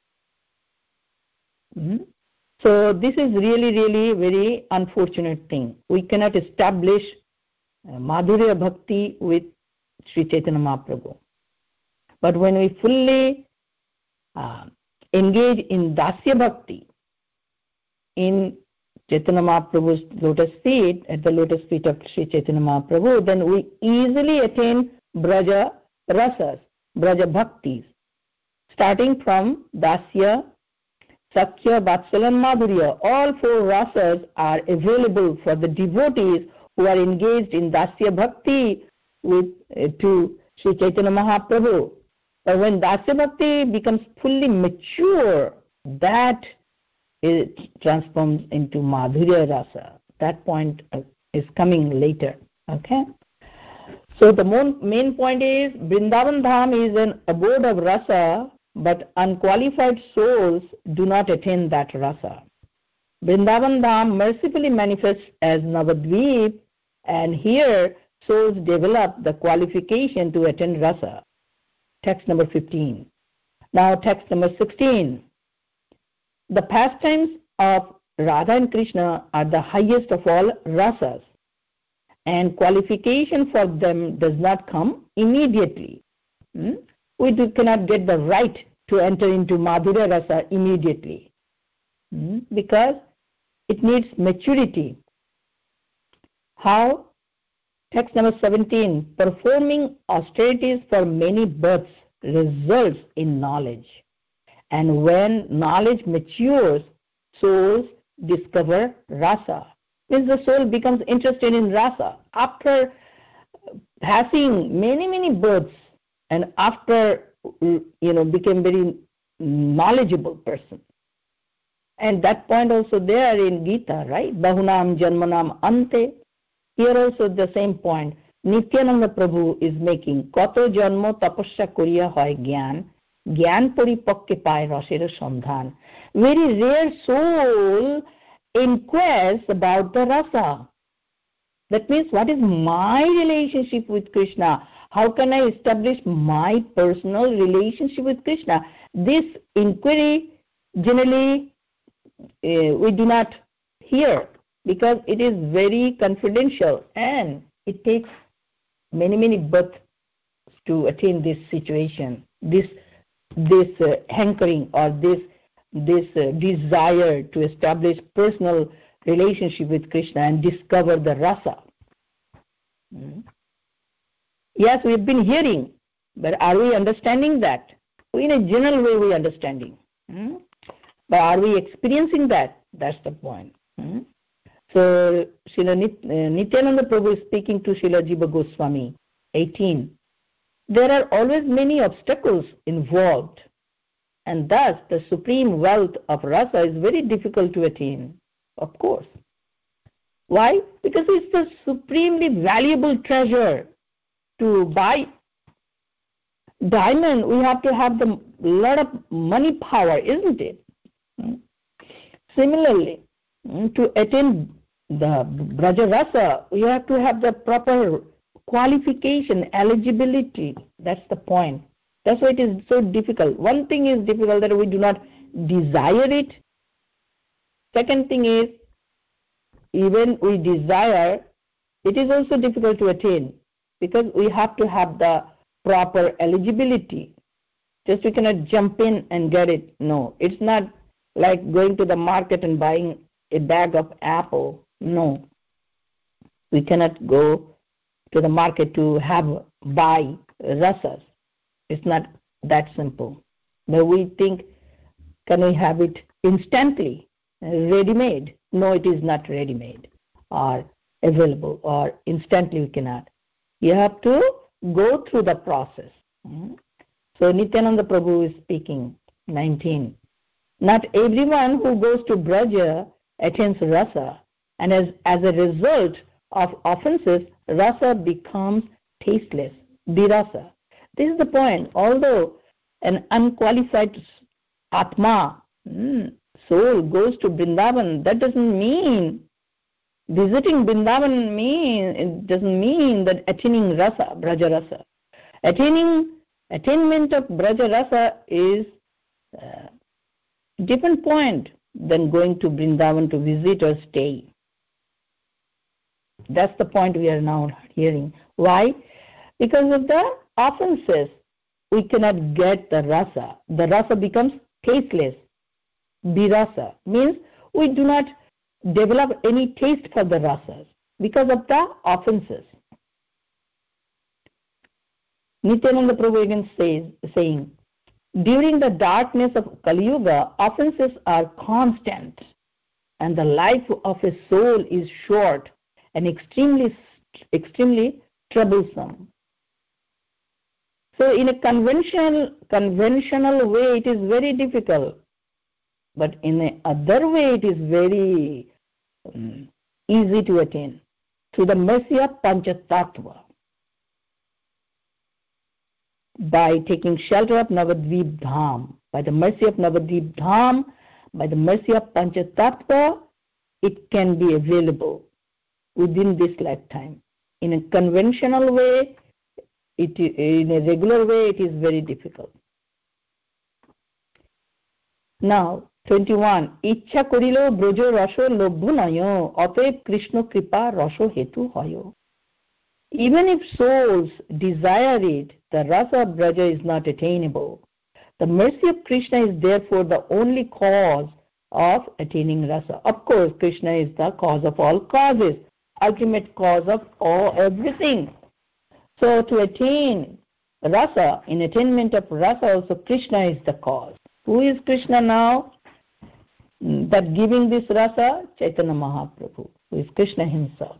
So this is really, really very unfortunate thing. We cannot establish Madhurya Bhakti with Sri Chaitanya Mahaprabhu. But when we fully engage in Dasya Bhakti, in Chaitanya Mahaprabhu's lotus feet, at the lotus feet of Sri Chaitanya Mahaprabhu, then we easily attain Braja Rasas, Braja Bhaktis, starting from Dasya, Sakya, Vatsalan, Madhurya. All 4 rasas are available for the devotees who are engaged in Dasya Bhakti to Sri Chaitanya Mahaprabhu. But when Dasya Bhakti becomes fully mature, that it transforms into Madhurya Rasa. That point is coming later. Okay? So the main point is, Vrindavan Dham is an abode of Rasa, but unqualified souls do not attain that Rasa. Vrindavan Dham mercifully manifests as Navadvip, and here souls develop the qualification to attain Rasa. Text number 15. Now text number 16. The pastimes of Radha and Krishna are the highest of all rasas, and qualification for them does not come immediately. We cannot get the right to enter into Madhurya Rasa immediately, because it needs maturity. How? Text number 17. Performing austerities for many births results in knowledge. And when knowledge matures, souls discover Rasa. Means the soul becomes interested in Rasa after passing many births, and after became very knowledgeable person. And that point also there in Gita, right? Bahunam Janmanam Ante. Here also the same point. Nityananda Prabhu is making. Kato janmo tapasya koriya hoy gyan. Gyan paripakke paye rasera sandhan. Very rare soul inquires about the rasa. That means, what is my relationship with Krishna? How can I establish my personal relationship with Krishna? This inquiry generally we do not hear, because it is very confidential and it takes many births to attain this situation, this hankering or this desire to establish personal relationship with Krishna and discover the rasa. Yes, we've been hearing, but are we understanding that? In a general way we are understanding. But are we experiencing that? That's the point. So Srila Nityananda Prabhu is speaking to Srila Jiva Goswami, 18. There are always many obstacles involved, and thus the supreme wealth of rasa is very difficult to attain, of course. Why? Because it's the supremely valuable treasure. To buy diamond, we have to have the lot of money power, isn't it? Similarly, to attain the Braja Rasa, we have to have the proper qualification, eligibility. That's the point. That's why it is so difficult. One thing is difficult, that we do not desire it. Second thing is, even we desire, it is also difficult to attain, because we have to have the proper eligibility. Just we cannot jump in and get it. No, it's not like going to the market and buying a bag of apple. No, we cannot go to the market to buy rasas. It's not that simple. But we think, can we have it instantly, ready-made? No, it is not ready-made or available or instantly we cannot. You have to go through the process. So Nityananda Prabhu is speaking, 19. Not everyone who goes to Braja attains rasa, and as a result of offenses, rasa becomes tasteless, birasa. This is the point. Although an unqualified Atma, soul, goes to Vrindavan, that doesn't mean visiting Vrindavan it doesn't mean that attaining rasa, Braja rasa. Attainment of Braja rasa is different point than going to Vrindavan to visit or stay. That's the point we are now hearing. Why? Because of the offenses, we cannot get the rasa. The rasa becomes tasteless. Birasa means we do not develop any taste for the rasas because of the offenses. Nityananda Prabhu again saying, during the darkness of Kali Yuga, offenses are constant and the life of a soul is short and extremely troublesome. So in a conventional way, it is very difficult. But in a other way, it is very easy to attain through the mercy of Panchatattva. By taking shelter of Navadvip Dham, by the mercy of Navadvip Dham, by the mercy of Panchatattva, it can be available within this lifetime. In a conventional way, in a regular way, it is very difficult. Now, 21. Ichha korilo brojo rasho lobhu nayo, oteb Krishna kripa rasho hetu hoyo. Even if souls desire it, the rasa of Braja is not attainable. The mercy of Krishna is therefore the only cause of attaining rasa. Of course, Krishna is the cause of all causes, ultimate cause of everything. So to attain rasa, in attainment of rasa also Krishna is the cause. Who is Krishna now? That giving this rasa? Chaitanya Mahaprabhu, who is Krishna himself.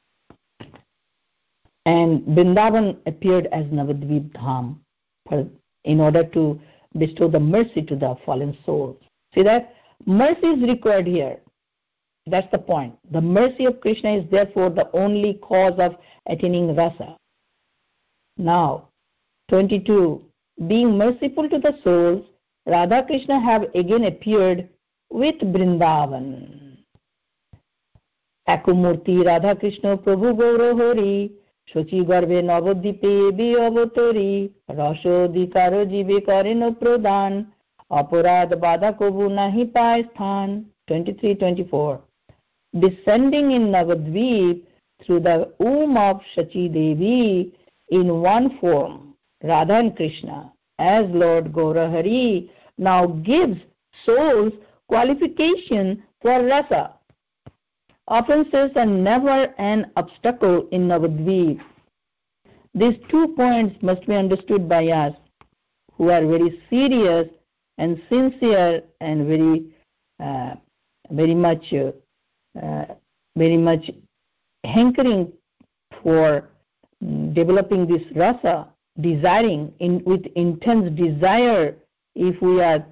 And Vrindavan appeared as Navadvip Dham in order to bestow the mercy to the fallen souls. See that? Mercy is required here. That's the point. The mercy of Krishna is therefore the only cause of attaining rasa. Now, 22. Being merciful to the souls, Radha Krishna have again appeared with Vrindavan. Akumurti Radha Krishna Prabhu Gaura Hori, Shochi Garve Navadipe Biavatori, Rasho Dikaro Jive Karino Pradhan, Aparad Bada Kobu Nahi Paisthan. 23-24. Descending in Navadvip through the womb of Shachi Devi in one form, Radha and Krishna, as Lord Gaurahari, now gives souls qualification for rasa. Offenses are never an obstacle in Navadvip. These 2 points must be understood by us who are very serious and sincere and very much hankering for developing this rasa, desiring with intense desire. If we are,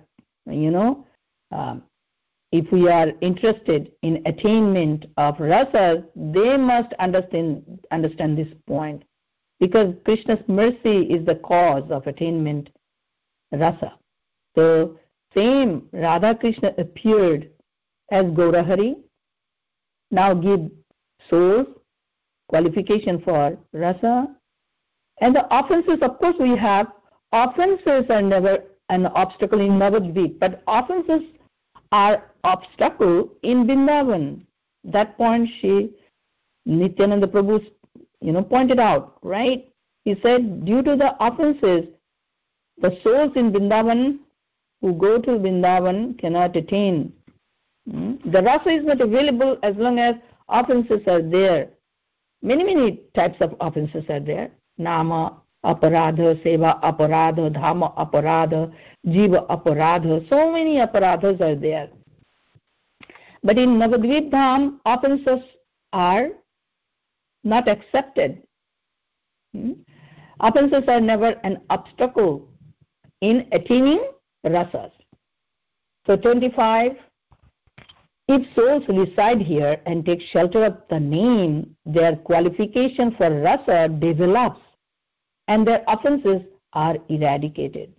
if we are interested in attainment of rasa, they must understand this point, because Krishna's mercy is the cause of attainment rasa. So same Radha Krishna appeared as Gaurahari, now give souls qualification for rasa. And the offenses, of course we have, offenses are never an obstacle in Navadvip, but offenses are obstacle in Vrindavan. That point Nityananda Prabhu pointed out, right? He said due to the offenses, The souls in Vrindavan who go to Vrindavan cannot attain. The rasa is not available as long as offenses are there. Many types of offenses are there. Nama aparadha, seva aparadha, dhamma aparadha, jiva aparadha. So many aparadhas are there. But in Navadvip Dham, offenses are not accepted. Offenses are never an obstacle in attaining rasas. So 25, if souls reside here and take shelter of the name, their qualification for rasa develops and their offenses are eradicated.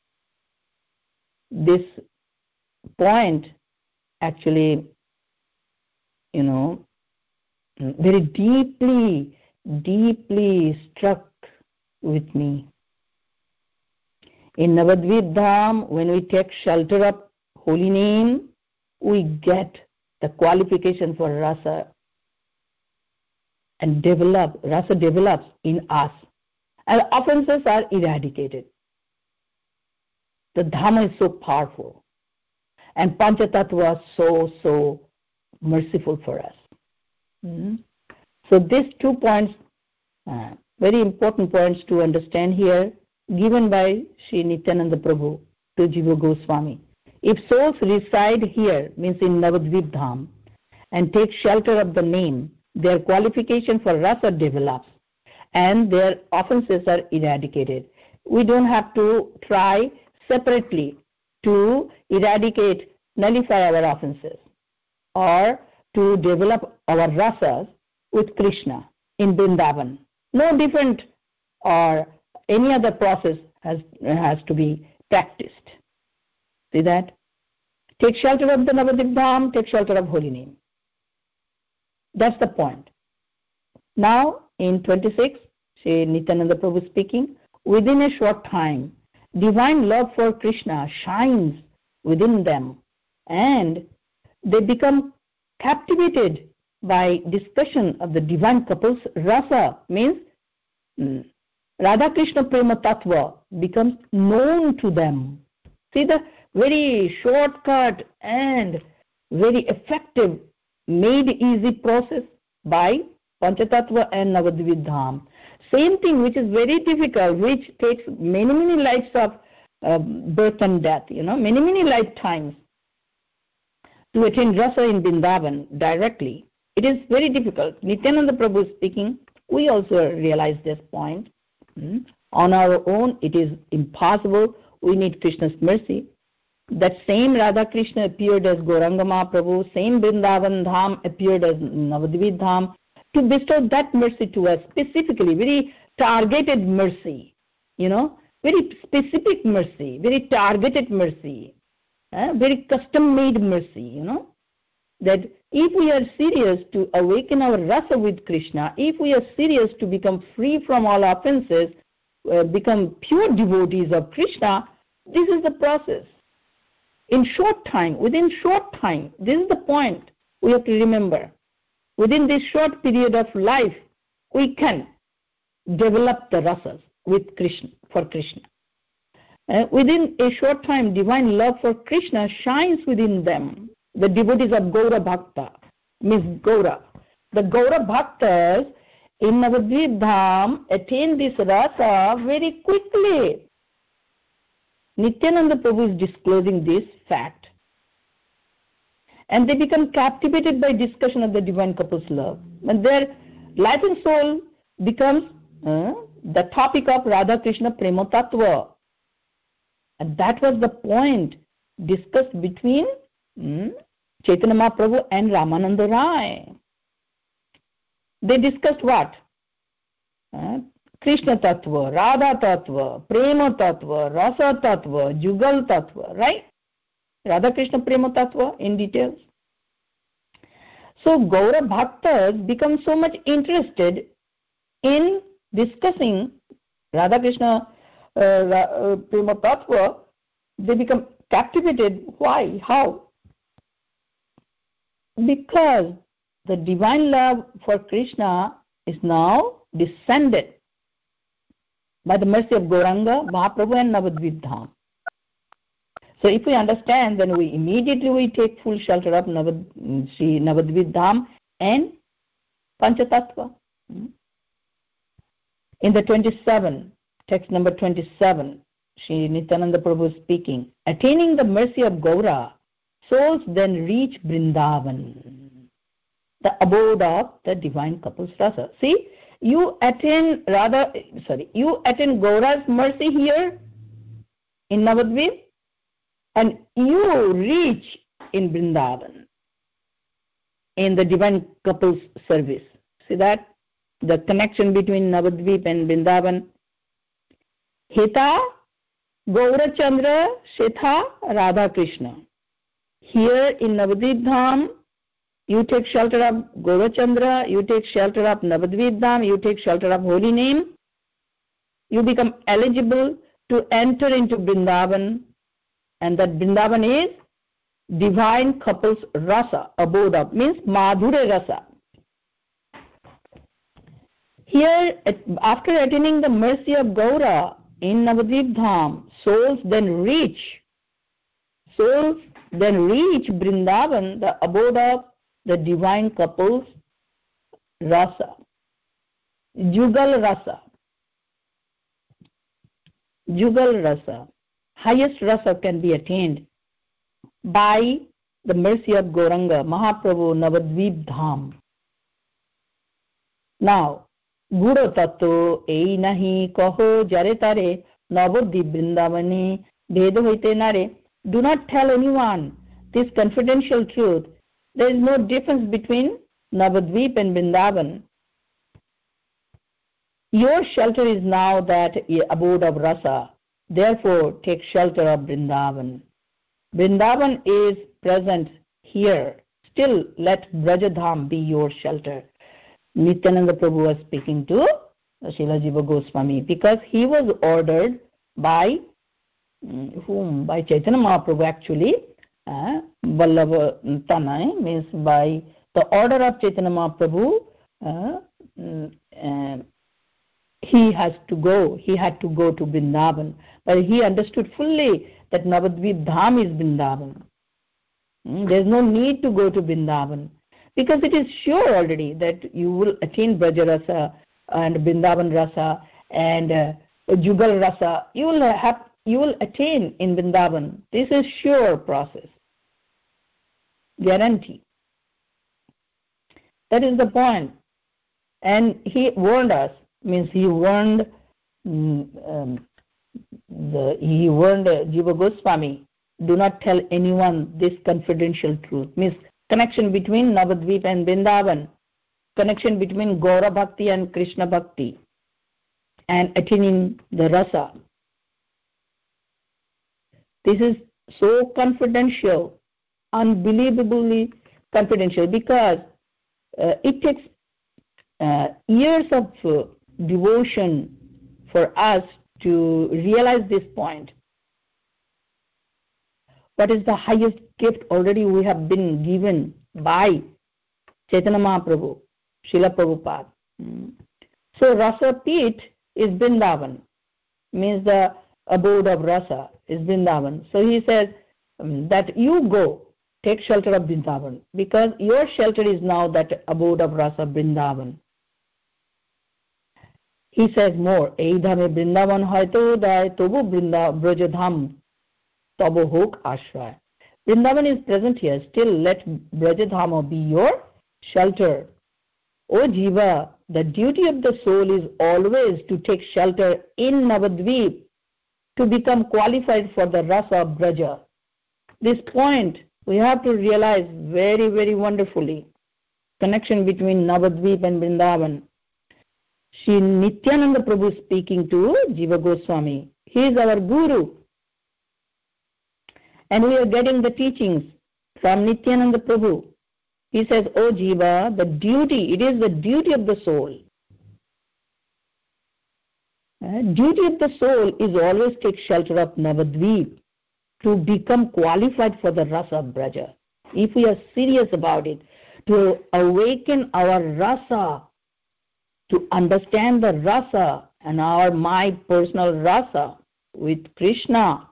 This point actually, very deeply struck with me. In Navadvip Dham, when we take shelter of holy name, we get the qualification for rasa and rasa develops in us and offenses are eradicated. The Dhamma is so powerful and Panchatattva so merciful for us. So these 2 points, very important points to understand here, given by Sri Nityananda Prabhu to Jiva Goswami. If souls reside here, means in Navadvip Dham, and take shelter of the name, their qualification for rasa develops and their offenses are eradicated. We don't have to try separately to nullify our offenses or to develop our rasas with Krishna in Vrindavan. No different or any other process has to be practiced. See that? Take shelter of the Navadvip Dham, take shelter of holy name. That's the point. Now, in 26, Sri Nityananda Prabhu speaking, within a short time, divine love for Krishna shines within them and they become captivated by discussion of the divine couples. Rasa means Radha Krishna Prema Tattva becomes known to them. See the very shortcut and very effective, made easy process by Panchatattva and Navadvip Dham. Same thing which is very difficult, which takes many lives of birth and death, many lifetimes to attain rasa in Vrindavan directly. It is very difficult. Nityananda Prabhu is speaking. We also realize this point. On our own, it is impossible. We need Krishna's mercy. That same Radha Krishna appeared as Gauranga Mahaprabhu, same Vrindavan Dham appeared as Navadvip Dham, to bestow that mercy to us specifically, very targeted mercy, very specific mercy, very targeted mercy, very custom-made mercy, that if we are serious to awaken our rasa with Krishna, if we are serious to become free from all offenses, become pure devotees of Krishna, this is the process. Within short time, this is the point we have to remember. Within this short period of life, we can develop the rasas with Krishna, for Krishna. Within a short time, divine love for Krishna shines within them. The devotees of Gaura Bhakta, means Gaura. The Gaura Bhaktas in Navadvip Dham attain this rasa very quickly. Nityananda Prabhu is disclosing this fact. And they become captivated by discussion of the divine couple's love. And their life and soul becomes the topic of Radha Krishna Prema Tattva. And that was the point discussed between Chaitanya Mahaprabhu and Ramananda Rai. They discussed what? Krishna Tattva, Radha Tattva, Prema Tattva, Rasa Tattva, Jugal Tattva, right? Radha Krishna Prema Tattva in details. So Gaura Bhaktas become so much interested in discussing Radha Krishna Prema Tattva, they become captivated. Why? How? Because the divine love for Krishna is now descended. by the mercy of Gauranga, Mahaprabhu and Navadvip Dham. So if we understand, then we immediately take full shelter of Sri Navadvip Dham and Panchatattva. In the 27, text number 27, Sri Nityananda Prabhu is speaking. Attaining the mercy of Gaura, souls then reach Vrindavan, the abode of the divine couples rasa. See, you attain Gaura's mercy here in Navadvip, and you reach in Vrindavan in the divine couples service. See that? The connection between Navadvip and Vrindavan. Hita Gaurachandra Shetha Radha Krishna. Here in Navadvip Dham, you take shelter of Gaurachandra, you take shelter of Navadvip Dham, you take shelter of holy name. You become eligible to enter into Vrindavan, and that Vrindavan is divine couples rasa, abode of, means Madhure rasa. Here, after attaining the mercy of Gaura in Navadvip Dham, souls then reach Vrindavan, the abode of the divine couples rasa, Jugal rasa. Jugal rasa, highest rasa can be attained by the mercy of Gauranga, Mahaprabhu, Navadvip Dham. Now, Guru Tattva ei nahi kaho jare tare Navadvip Vrindavane bheda hoite nare. Do not tell anyone this confidential truth. There is no difference between Navadvip and Vrindavan. Your shelter is now that abode of rasa. Therefore, take shelter of Vrindavan. Vrindavan is present here. Still, let Brajadham be your shelter. Nityananda Prabhu was speaking to Srila Jiva Goswami because he was ordered by whom? By Chaitanya Mahaprabhu actually. Vallabha Tanai means by the order of Chaitanya Mahaprabhu. He had to go to Vrindavan, but he understood fully that Navadvip Dham is Vrindavan. There is no need to go to Vrindavan because it is sure already that you will attain Braja Rasa and Vrindavan Rasa and Jugal Rasa. You will attain in Vrindavan. This is sure process, guarantee. That is the point. And he warned us. Means he warned Jiva Goswami, do not tell anyone this confidential truth. Means connection between Navadvip and Vrindavan, connection between Gaura Bhakti and Krishna Bhakti, and attaining the rasa. This is so confidential, unbelievably confidential, because it takes years of devotion for us to realize this point. What is the highest gift already we have been given by Chaitanya Mahaprabhu, Srila Prabhupada. So Rasa Pit is Vrindavan, means the abode of Rasa is Vrindavan. So he says that you go, take shelter of Vrindavan, because your shelter is now that abode of Rasa, Vrindavan. He says more, ei dhame Vrindavan hoyto uday tobu Brajadham tabo hok ashray. Vrindavan is present here, still let Brajadhama be your shelter. O Jiva, the duty of the soul is always to take shelter in Navadvip to become qualified for the rasa of Braja. This point we have to realize very, very wonderfully. Connection between Navadvip and Vrindavan. Sri Nityananda Prabhu speaking to Jiva Goswami. He is our Guru. And we are getting the teachings from Nityananda Prabhu. He says, O Jiva, it is the duty of the soul. Duty of the soul is always take shelter of Navadvip to become qualified for the rasa of Braja. If we are serious about it, to awaken our rasa, to understand the rasa and my personal rasa with Krishna,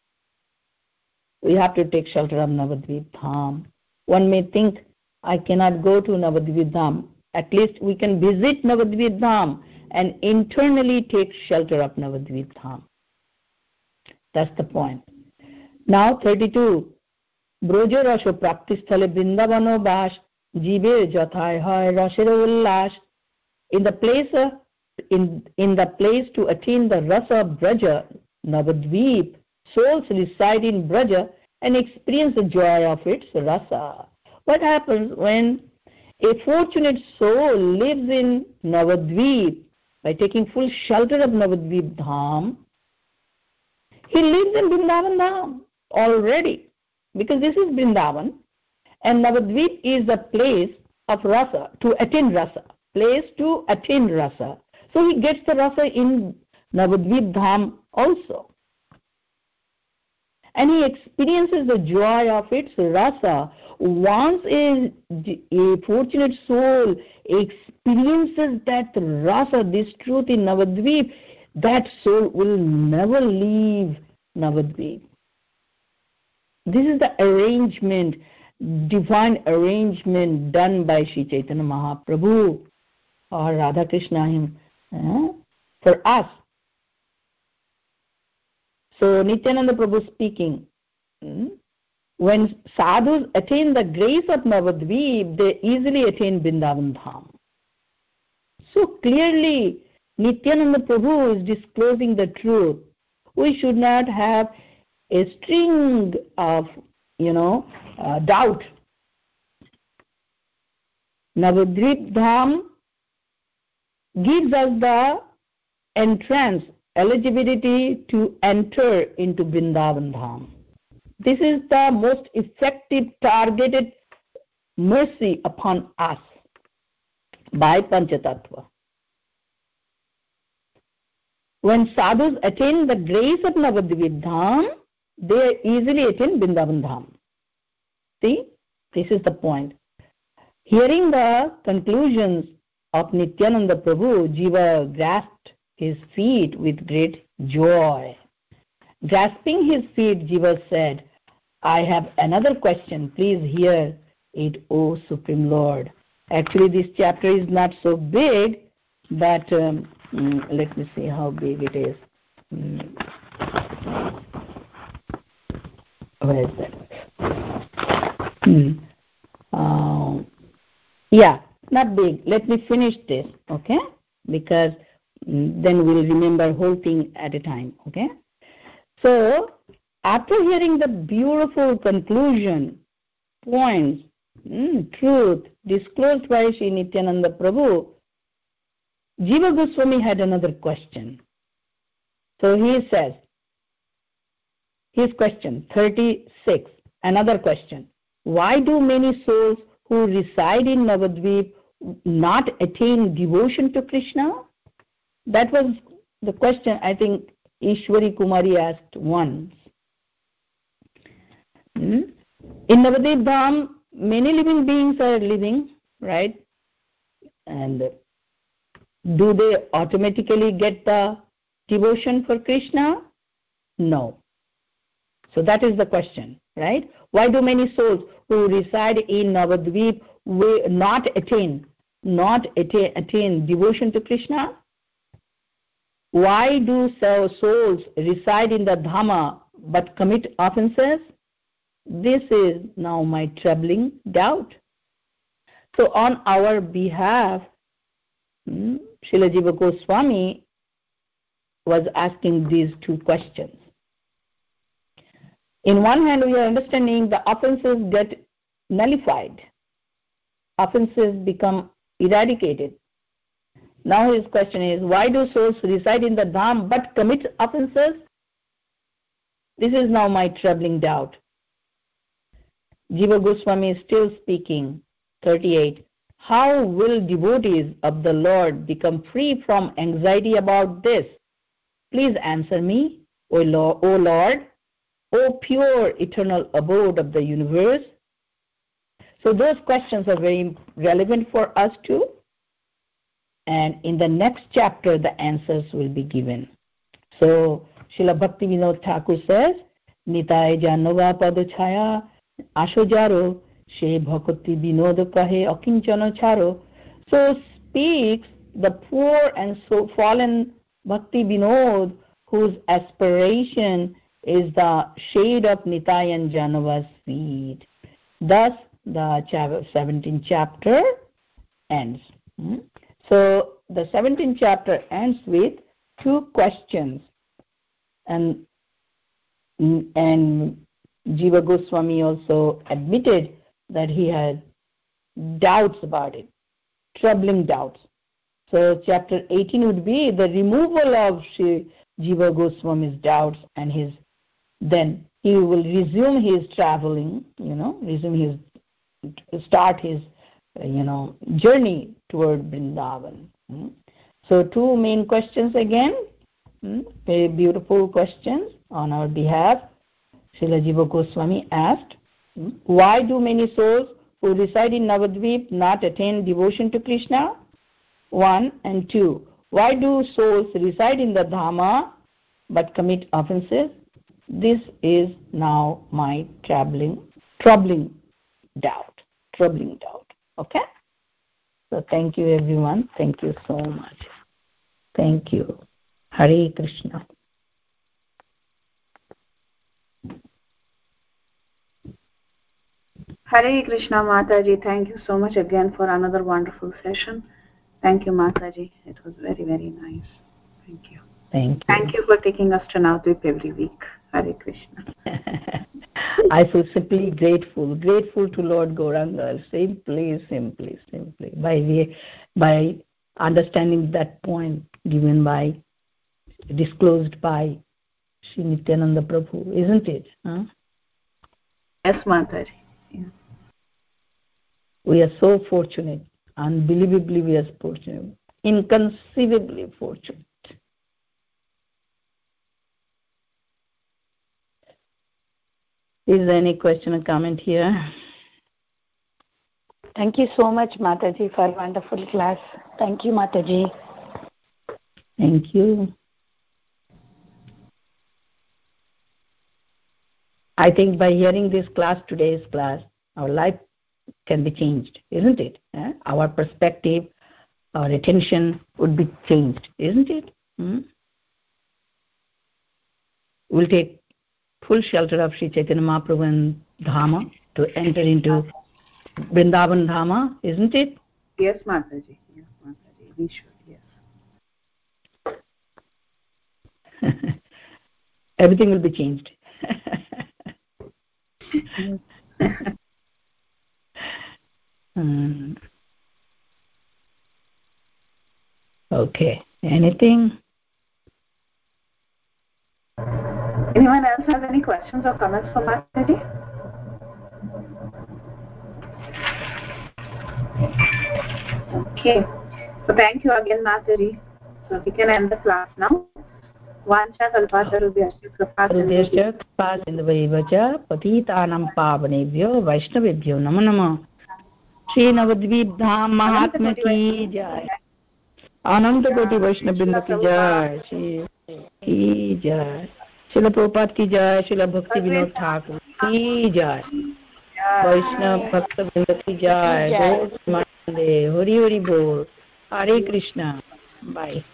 we have to take shelter of Navadvip Dham. One may think, I cannot go to Navadvip Dham. At least we can visit Navadvip Dham and internally take shelter of Navadvip Dham. That's the point. Now 32. Brojo rasho prakti sthale Vrindavano bash jibe jathai hai rasero ullash. In the place to attain the rasa of Braja, Navadvip, souls reside in Braja and experience the joy of its rasa. What happens when a fortunate soul lives in Navadvip by taking full shelter of Navadvip Dham? He lives in Vrindavan Dham already, because this is Vrindavan, and Navadvip is the place of rasa, to attain rasa, place to attain rasa. So he gets the rasa in Navadvip Dham also. And he experiences the joy of its rasa. Once a fortunate soul experiences that rasa, this truth in Navadvip, that soul will never leave Navadvip. This is the arrangement, divine arrangement done by Sri Chaitanya Mahaprabhu or Radha Krishna for us. So Nityananda Prabhu speaking, when sadhus attain the grace of Navadvip, they easily attain Vrindavan Dham. So clearly Nityananda Prabhu is disclosing the truth. We should not have a string of, doubt. Navadvip Dham gives us the entrance, eligibility to enter into Vrindavan Dham. This is the most effective targeted mercy upon us by Panchatattva. When sadhus attain the grace of Navadvip Dham, they easily attain Vrindavan Dham. See, this is the point. Hearing the conclusions of Nityananda Prabhu, Jiva grasped his feet with great joy. Grasping his feet, Jiva said, I have another question. Please hear it, O Supreme Lord. Actually, this chapter is not so big, but let me see how big it is. Where is that? Yeah, not big. Let me finish this, okay? Because then we'll remember whole thing at a time, okay? So, after hearing the beautiful conclusion, points, truth disclosed by Sri Nityananda Prabhu, Jiva Goswami had another question. So he says, his question, 36, another question. Why do many souls who reside in Navadvip not attain devotion to Krishna? That was the question I think Ishwari Kumari asked once. In Navadvip Dham, many living beings are living, right? And do they automatically get the devotion for Krishna? No. So that is the question, right? Why do many souls who reside in Navadvip not attain devotion to Krishna? Why do souls reside in the Dhamma but commit offenses? This is now my troubling doubt. So on our behalf, Srila Jiva Goswami was asking these two questions. In one hand, we are understanding the offenses get nullified. Offenses become eradicated. Now his question is, why do souls reside in the Dham but commit offenses? This is now my troubling doubt. Jiva Goswami is still speaking. 38. How will devotees of the Lord become free from anxiety about this? Please answer me, O Lord, O pure eternal abode of the universe. So those questions are very relevant for us too. and in the next chapter the answers will be given. So Srila Bhakti Vinod Thakur says, Nitai Janova Padachaya Ashojaro She Bhakti Vinod Kahe Akinchana Charo. So speaks the poor and so fallen Bhakti Vinod, whose aspiration is the shade of Nitai and Janova's feet. Thus the 17th chapter ends. So the 17th chapter ends with 2 questions, and Jiva Goswami also admitted that he had doubts about it, troubling doubts. So chapter 18 would be the removal of Jiva Goswami's doubts, and then he will resume his traveling, start his journey toward Vrindavan. So 2 main questions again, very beautiful questions on our behalf. Srila Jiva Goswami asked, why do many souls who reside in Navadvip not attain devotion to Krishna? 1 and 2. Why do souls reside in the Dhama but commit offenses? This is now my troubling doubt. Okay? So thank you everyone. Thank you so much. Thank you. Hare Krishna. Hare Krishna, Mataji. Thank you so much again for another wonderful session. Thank you, Mataji. It was very, very nice. Thank you. Thank you for taking us to Navadvip every week. Hare Krishna. I feel simply grateful to Lord Gauranga, simply. By understanding that point disclosed by Sri Nityananda Prabhu, isn't it? Huh? Yes, Mataji. Yeah. We are so fortunate, unbelievably we are fortunate, inconceivably fortunate. Is there any question or comment here? Thank you so much, Mataji, for a wonderful class. Thank you, Mataji. Thank you. I think by hearing today's class, our life can be changed, isn't it? Our perspective, our attention would be changed, isn't it? We'll take full shelter of Sri Chaitanya Mahaprabhu and Dhama to enter into Vrindavan Dhama, isn't it? Yes, Mataji. We should, yes. Everything will be changed. Okay. Anything? Anyone else have any questions or comments for Mataji? Okay. So thank you again, Mataji. So we can end the class now. Vancha kalpatarubhyascha कृपासिन्धुभैवच पतितानां पावनेभ्यो वैष्णवेभ्यो नमो नमः. श्री नवद्वीप धाम महात्म्य की जय. अनंत कोटि वैष्णव वृंद की जय. की जय. श्रील प्रभुपाद की जय. श्रील भक्ति विनोद ठाकुर की जय. वैष्णव भक्त वृंद की जय. हरि हरि बोल. हरे कृष्णा. बाय.